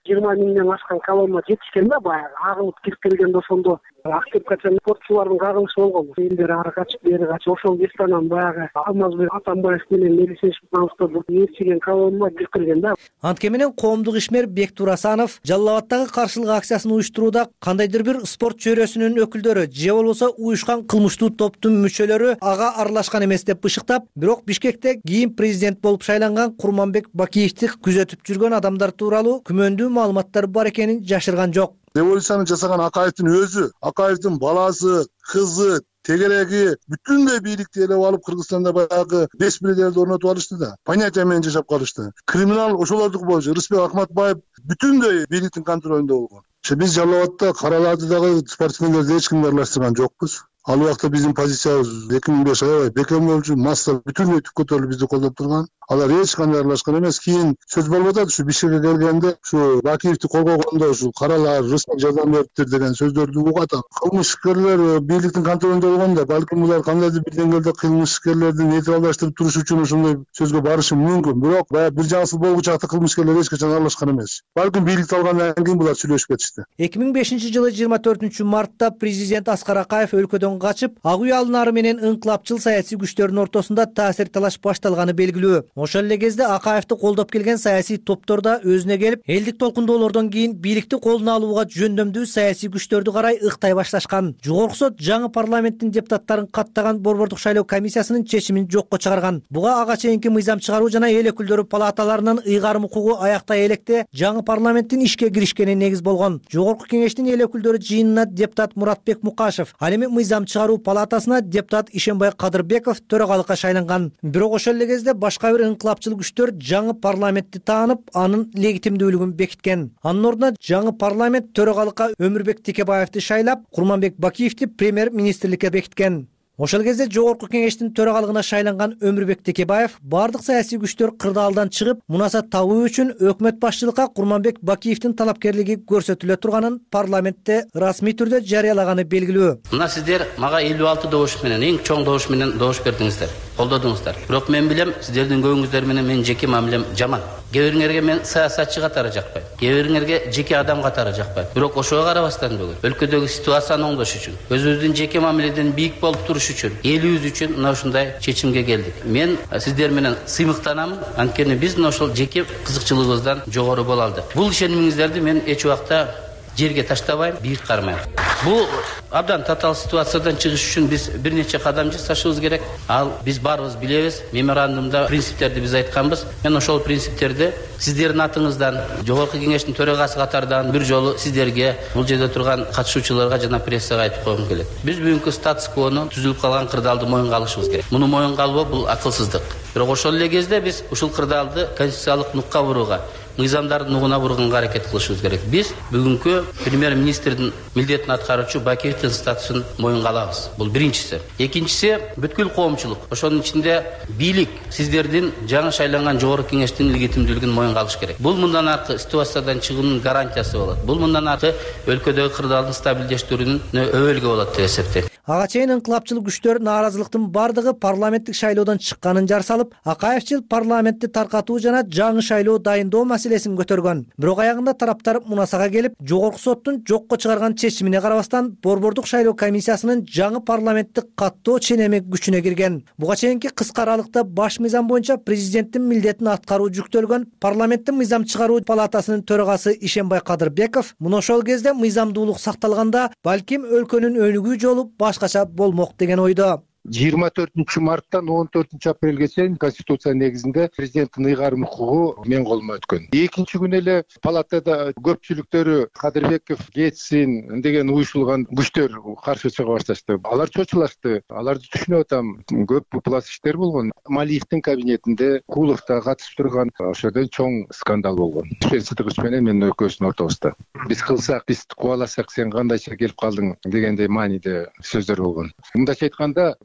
20 миңден ашкан колонна жетишкен да, баягы агылып кирип келгенде ошондо Актепкачан спортчулардын кагылышы болгон. Элдер ары качып бери качып ошол местанан баягы Алмазбек Атамбаев менен Мелисешевский ээрчиген колонна кирип келген да. Антке менен коомдук ишмер Бектур Асанов Жалал-Абадтагы каршылык акциясын уюштурууда кандайдыр бир спорт чөйрөсүнүн өкүлдөрү же болбосо уюшкан кылмыштуу топтун мүчөлөрү ага аралашкан эмес деп бышыктап, бирок Бишкекте кийин президент болуп шайланган Курманбек Бакиевди күзөтүп жүргөн адамдар тууралуу күмөндүү маалыматтар бар экенин жашырган жок. Революцияны жасаган Акаевдин өзү, Акаевдин баласы, кызы, тегереги бүтүндөй бийликти ээлеп алып Кыргызстанда баягы беспределди орнотуп алышты да. Понятия менен жашап калышты. Криминал ошолордуку болчу. Рыспек Акматбаев бүтүндөй бийликтин контролунда болгон. Биз Жалал-Абадта караларды дагы спортсмендерди эч кимди аралаштырган жокпуз. Ал убакта биздин позициябыз 2005 аябай бекем болчу, масса бүтүндөй түп көтөрүлүп бизди колдоп турган. Алар эч кандай аралашкан эмес. Кийин сөз болуп атат, ушу Бишкекке келгенде ушу Бакиевди колгогондо ушу каралар, Рыспек жардам бериптир деген сөздөрдү угат. Кылмышкерлер бийликтин контролунда болгондо, балким булар кандайдыр бир деңгээлде кылмышкерлерди нейтралдаштырып туруш үчүн ушундай сөзгө барышы мүмкүн. Бирок баягы бир жаңсыз болгучу акты кылмышкерлер эч качан аралашкан эмес. Балким бийликти алгандан кийин булар сүйлөшүп кетишти. 2005-жылы 24 мартта президент Аскар Акаев өлкөдөн качып, ак үй алынары менен ыңкылапчыл саясий күчтөрдүн ортосунда таасир талаш башталганы белгилүү. Ошол эле кезде Акаевди колдоп келген саясий топтор да өзүнө келип, элдик толкундоолордон кийин бийликти колуна алууга жөндөмдүү саясий күчтөрдү карай ыктай башташкан. Жогорку сот жаңы парламенттин депутаттарын каттаган борбордук шайлоо комиссиясынын чечимин жокко чыгарган. Буга ага чейинки мыйзам чыгаруу жана эл өкүлдөрү палаталарынын ыйгарым укугу аяктай электе жаңы парламенттин ишке киришкени негиз болгон. Жогорку кеңештин эл өкүлдөрү жыйынына депутат Муратбек Мукашев, ал эми мыйзам чыгаруу палатасына депутат Ишенбай Кадырбеков төрагалыкка шайланган. Бирок ошол эле кезде башка бир ыңкылапчыл күчтөр жаңы парламентти таанып, анын легитимдүүлүгүн бекиткен. Анын ордуна жаңы парламент төрагалыкка Өмүрбек Текебаевди шайлап, Курманбек Бакиевди премьер-министрликке бекиткен. Ошол кезде жогорку кеңештин төрагалыгына шайланган Өмүрбек Текебаев бардык саясий күчтөр кырдаалдан чыгып, мунасат табуу үчүн өкмөт башчылыкка Курманбек Бакиевдин талапкерлиги көрсөтүлө турганын парламентте расмий түрдө жарыялаганы белгилүү. Мына сиздер мага 56 добуш менен, эң чоң добуш менен добуш бердиңиздер, колдодуңуздар. Бирок мен билем, сиздердин көбүңүздөр менен менин жеке мамилем жаман. Кээ бириңерге мен саясатчы катары жакпайм, кээ бириңерге жеке адам катары жакпайм. Бирок ошого карабастан бүгүн өлкөдөгү ситуацияны оңдош үчүн, өзүбүздүн жеке мамиледен бийик болуп туруш үчүн, элибиз үчүн мына ушундай чечимге келдик. Мен сиздер менен сыймыктанам, анткени биз ошол жеке кызыкчылыгыбыздан жогору боло алдык. Бул ишенимиңиздерди мен эч убакта жерге таштабайм, бийик кармайм. Бул абдан татаал ситуациядан чыгыш үчүн биз бир нече кадам жасашыбыз керек. Ал биз баарыбыз билебиз, меморандумда принциптерди биз айтканбыз. Мен ошол принциптерди сиздердин атыңыздан, жогорку кеңештин төрагасы катардан бир жолу сиздерге, бул жерде турган катышуучуларга жана прессага айтып койгум келет. Биз бүгүнкү статус-квону, түзүлүп калган кырдаалды моюнга алышыбыз керек. Муну моюнга албоо бул акылсыздык. Бирок ошол эле кезде биз ушул кырдаалды конституциялык нукка бурууга, мыйзамдардын нугуна бурганга аракет кылышыбыз керек. Биз бүгүнкү премьер-министрдин милдетин аткаруучу Бакиевдин статусун моюнга алабыз. Бул биринчиси. Экинчиси, бүткүл коомчулук, ошонун ичинде бийлик сиздердин жаңы шайланган жогорку кеңештин легитимдүүлүгүн моюнга алыш керек. Бул мындан аркы ситуациядан чыгуунун гарантиясы болот. Бул мындан аркы өлкөдөгү кырдаалдын стабилдештирүүнүн өбөлгү болот деп эсептейм. Ага чейин ыңкылапчыл күчтөр нааразылыктын бардыгы парламенттик шайлоодон чыкканын жар салып, Акаевчил парламентти таркатуу жана жаңы шайлоо дайындоо маселесин көтөргөн. Бирок аягында тараптар мунасага келип, жогорку соттун жокко чыгарган чечимине карабастан, борбордук шайлоо комиссиясынын жаңы парламентти каттоо ченеми күчүнө кирген. Буга чейинки кыска аралыкта баш мыйзам боюнча президенттин милдетин аткаруу жүктөлгөн парламенттин мыйзам чыгаруу палатасынын төрагасы Ишенбай Кадырбеков муну ошол кезде мыйзамдуулук сакталганда, балким өлкөнүн өнүгүү жолу башкача болмок деген ойдо. 24 марттан 14 апрелге чейин Конституция негизинде президенттин ыйгарым укугу мен колума өткөн. Экинчи күнү эле палатада көпчүлүктөрү Кадырбеков, Кетсин деген уюшулган күчтөр каршы чыга башташты. Алар чочулашты. Аларды түшүнүп атам. Көп пласт иштер болгон. Малиевдин кабинетинде Куловда катышып турган ошодон чоң скандал болгон. Сыдыгыч менен менин экөөбүздүн ортобузда. Биз кылсак, биз кубаласак, сен кандайча келип калдың дегендей мааниде сөздөр болгон. Мындайча айтканда,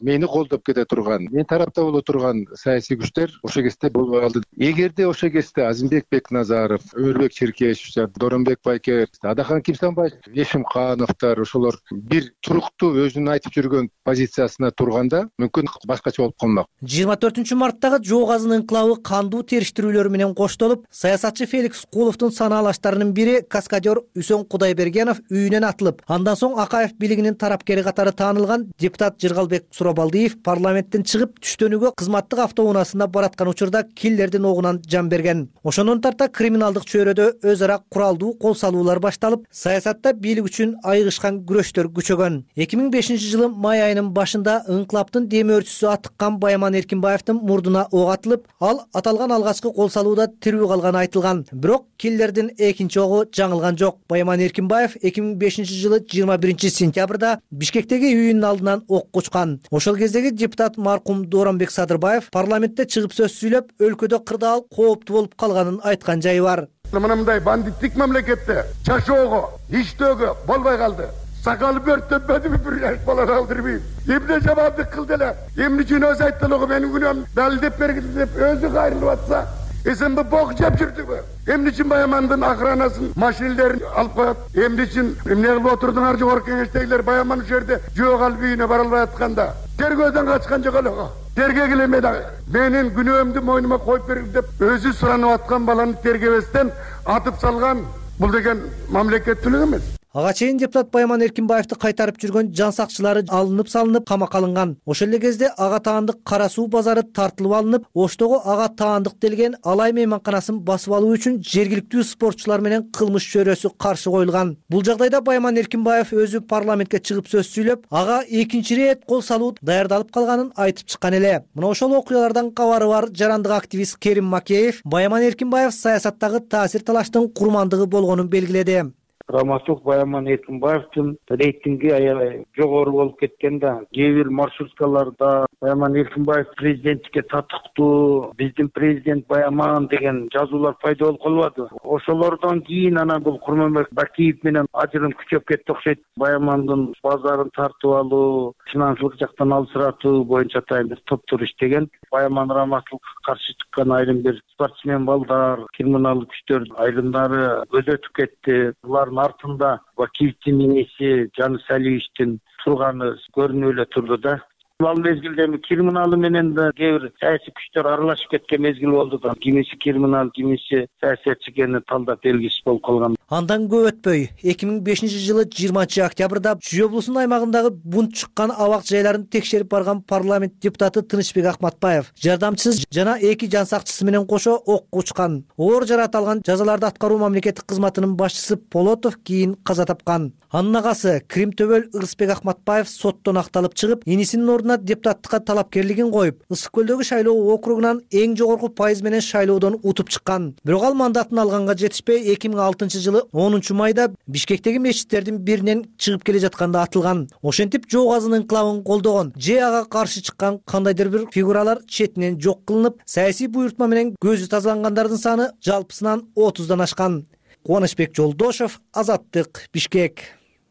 мени колдоп кете турган, мен тарапта боло турган саясий күчтөр ошол кезде болбой калды. Эгерде ошол кезде Азимбек Бекназаров, Өмүрбек Черкешев, Доронбек Байкер, Адахан Кимсанбаев, Ешимкановдор ошолор бир туруктуу өзүнүн айтып жүргөн позициясына турганда мүмкүн башкача болуп калмак. 24 марттагы Жоо Казынын инкылабы кандуу териштирүүлөр менен коштолуп, саясатчы Феликс Куловдун санаалаштарынын бири каскадер Үсөн Кудайбергенов үйүнөн атылып, андан соң Акаев бийлигинин тарапкери катары таанылган депутат Жыргалбек Суробалдиев парламенттен чыгып түштөнүүгө кызматтык автоунаасында бараткан учурда киллердин огунан жан берген. Ошондон тарта криминалдык чөйрөдө өз ара куралдуу кол салуулар башталып, саясатта бийлик үчүн айыгышкан күрөштөр күчөгөн. 2005 жылы май айынын башында инкылаптын демөөрчүсү атыккан Баяман Эркинбаевдин мурдуна ок атылып, ал аталган алгачкы кол салууда тирүү калганы айтылган. Бирок киллердин экинчи огу жаңылган жок. Баяман Эркинбаев 2005 жылы 21 сентябрда Бишкектеги үйүнүн алдынан ок кучкан. Ошол кездеги депутат маркум Доронбек Садырбаев парламентте чыгып сөз сүйлөп, өлкөдө кырдаал кооптуу болуп калганын айткан жайы бар. Мындай бандиттик мамлекетте жашоого, иштөөгө болбой калды. Сакалы бөрттөнбөдүбү бир жаш баланы алдырбайм. Эмне жамандык кылды эле? Эмне үчүн өзү айттылыгы менин күнөөм далилдеп бергиле деп өзү кайрылып атса, эсенби бок жеп жүрдүбү? Эмне үчүн Баямандын охранасын, машинелерин алып коет? Эмне үчүн эмне кылып отурдуңар жогорку кеңештегилер Баяман ушул жерде жөө калып үйүнө бара албай атканда? Тергөөдөн качкан жок эле го. Тергегиле менин күнөөмдү мойнума коюп бергил деп өзү суранып аткан баланы тергебестен атып салган. Бул деген мамлекеттүүлүк эмес. Ага чейин депутат Баяман Эркинбаевди кайтарып жүргөн жан сакчылары алынып камакка алынган. Ошол эле кезде ага таандык Кара Суу базары тартылып алынып, Оштогу ага таандык делген Алай мейманканасын басып алуу үчүн жергиликтүү спортчулар менен кылмыш чөйрөсү каршы коюлган. Бул жагдайда Баяман Эркинбаев өзү парламентке чыгып сөз сүйлөп, ага экинчи рет кол салуу даярдалып калганын айтып чыккан эле. Мына ошол окуялардан кабары бар жарандык активист Керим Макеев Баяман Эркинбаев саясаттагы таасир талаштын курмандыгы болгонун белгиледи. Раматов Баяман Эркинбаевдин рейтинги аябай жогору болуп кеткен да. Кээ бир маршруткаларда Баяман Эркинбаев президенттикке татыктуу, биздин президент Баяман деген жазуулар пайда болуп калбады. Ошолордон кийин анан бул Курманбек Бакиев менен ажырым күчөп кетти окшойт. Баямандын базарын тартып алуу, финансылык жактан алсыратуу боюнча атайын бир топтор иштеген. Баяман Раматовго каршы чыккан айрым бир спортсмен балдар, криминалдык күчтөр айрымдары өзөтүп кетти. Булардын артында Бакиевдин энеси Жаныс Алиевичтин турганы көрүнүп эле турду да. Ал мезгилде криминалы менен да кээ бир саясий күчтөр аралашып кеткен мезгил болду да. Кимиси криминал, кимиси саясатчы экени талдап белгисиз болуп калган. Андан көп өтпөй 2005 жылы 20 октябрда Чүй облусунун аймагындагы бунт чыккан абак жайларын текшерип барган парламент депутаты Тынычбек Акматбаев жардамчысы жана эки жан сакчысы менен кошо ок кучкан. Оор жаракат алган жазаларды аткаруу мамлекеттик кызматынын башчысы Полотов кийин каза тапкан. Анын агасы Крим Төбөл Ырысбек Акматбаев соттон акталып чыгып, энисинин ордуна депутаттыкка талапкерлигин коюп, Ысык көлдөгү шайлоо округунан эң жогорку пайыз менен шайлоодон утуп чыккан. Бирок ал мандатын алганга жетишпей 2006 жылы 10 майда Бишкектеги мечиттердин биринен чыгып келе жатканда атылган. Ошентип Жоо Казынын инкылабын колдогон же ага каршы чыккан кандайдыр бир фигуралар четинен жок кылынып, саясий буйртма менен көзү тазалангандардын саны жалпысынан 30дан ашкан. Кубанычбек Жолдошев, Азаттык, Бишкек.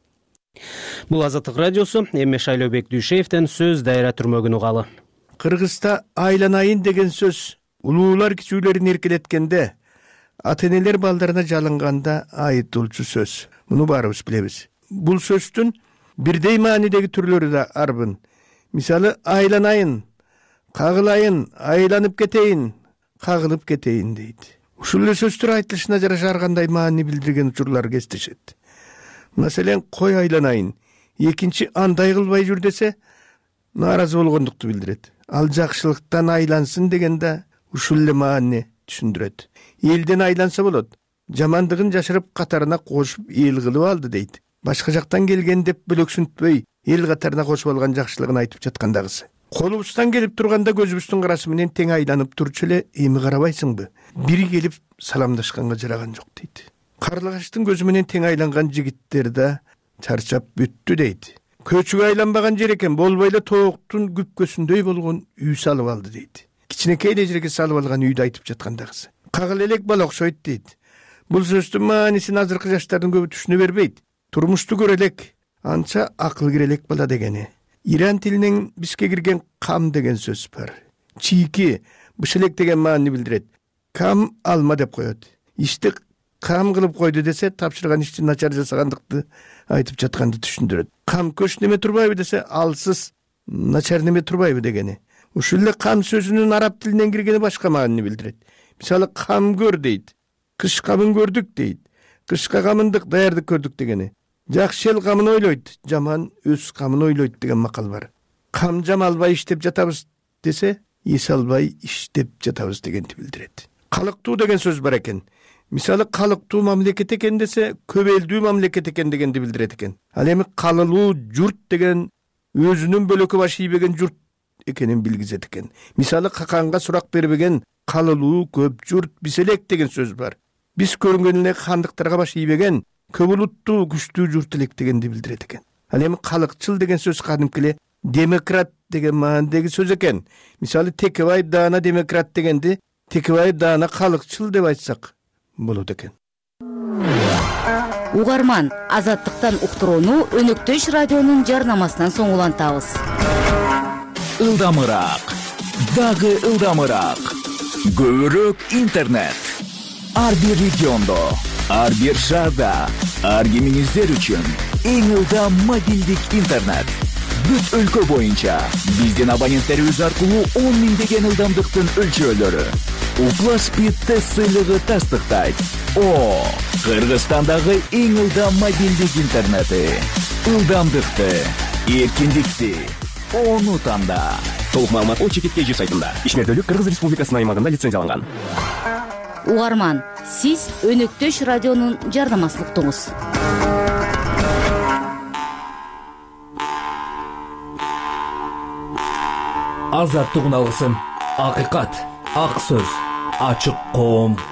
Бул Азаттык радиосу. Эми Шайлообек Дүйшеевден сөз дайра түрмөгүн угалы. Кыргызста айланайын деген сөз улуулар кичүүлөрүн эркелеткенде, ата-энелер балдарына жалынганда айыптоолчу сөз. Муну баарыбыз билебиз. Бул сөздүн бирдей маанидеги түрлөрү да арбын. Мисалы айланайын, кагылайын, айланып кетейин, кагылып кетейин дейт. Ушул эле сөздөр айтылышына жараша ар кандай маани билдирген учурлар кездешет. Маселен, кой айланайын, экинчи андай кылбай жүр десе, нааразы болгондукту билдирет. Ал жакшылыктан айлансын дегенде ушул эле маани түшүндүрөт. Элден айланса болот, жамандыгын жашырып катарына кошуп эл кылып алды дейт. Башка жактан келген деп бөлөксүнтпөй, эл катарына кошуп алган жакшылыгын айтып жаткандагысы. Колубуздан келип турганда көзүбүздүн карасы менен тең айланып турчу эле, эми карабайсыңбы? Бири келип саламдашканга жараган жок дейт. Карлыгачтын көзү менен тең айланган жигиттер да чарчап бүттү дейт. Көчүгө айланбаган жер экен, болбой эле тооктун күпкөсүндөй болгон үй салып алды дейт. Кичинекей эле жерге салып алган үйдү айтып жаткандагысы. Кагыл элек бала окшойт дейт. Бул сөздүн маанисин азыркы жаштардын көбү түшүнө бербейт. Турмушту көрө элек, анча акыл кире элек бала дегени. Иран тилинен бизге кирген кам деген сөз бар. Чийки, бышелек деген маани билдирет. Кам алма деп коет. Ишти кам кылып койду десе, тапшырган ишти начар жасагандыкты айтып жатканды түшүндүрөт. Кам көч неме турбайбы десе, алсыз начар неме турбайбы дегени. Ушул эле кам сөзүнүн араб тилинен киргени башка маанини билдирет. Мисалы, кам көр дейт. Кыш камын көрдүк дейт. Кышка камындык даярдык көрдүк дегени. Жакшы эл камын ойлойт, жаман өз камын ойлойт деген макал бар. Кам жам албай иштеп жатабыз десе, эс албай иштеп жатабыз дегенди билдирет. Калыктуу деген сөз бар экен. Мисалы, калыктуу мамлекет экен десе, көп элдүү мамлекет экен дегенди билдирет экен. Ал эми калылуу журт деген өзүнүн бөлөкү баш ийбеген журт экенин билгизет экен. Мисалы, каканга сурак бербеген калылуу көп журт биселек деген сөз бар. Биз көрүнгөн эле хандыктарга баш ийбеген көп улуттуу күчтүү журт элек дегенди билдирет экен. Ал эми калыкчыл деген сөз кадимки эле демократ деген маанидеги сөз экен. Мисалы, Текебай даана демократ дегенди Текебай даана калыкчыл деп айтсак болот экен. Угарман, азаттыктан уктурууну Өнөктөш радионун жарнамасынан соң улантабыз. Ылдамыраак, дагы ылдамыраак. Көбүрөөк интернет. Ар бир региондо, ар бир шаарда, ар кимиңиздер үчүн эң ылдам мобилдик интернет. Бүт өлкө боюнча биздин абоненттерибиз аркылуу 10 миңдеген ылдамдыктын өлчөөлөрү. Упласпид тест сыйлыгы тастыктайт. Кыргызстандагы эң ылдам мобилдик интернети. Ылдамдыкты, эркиндикти, ону танда. Толук маалымат ОЧК сайтында. Ишмердүүлүк Кыргыз Республикасынын аймагында лицензияланган. Угарман, сиз Өнөктөш радионун жарнамасын уктуңуз. Азаттык алгысын, акыйкат, ак сөз, ачык коом.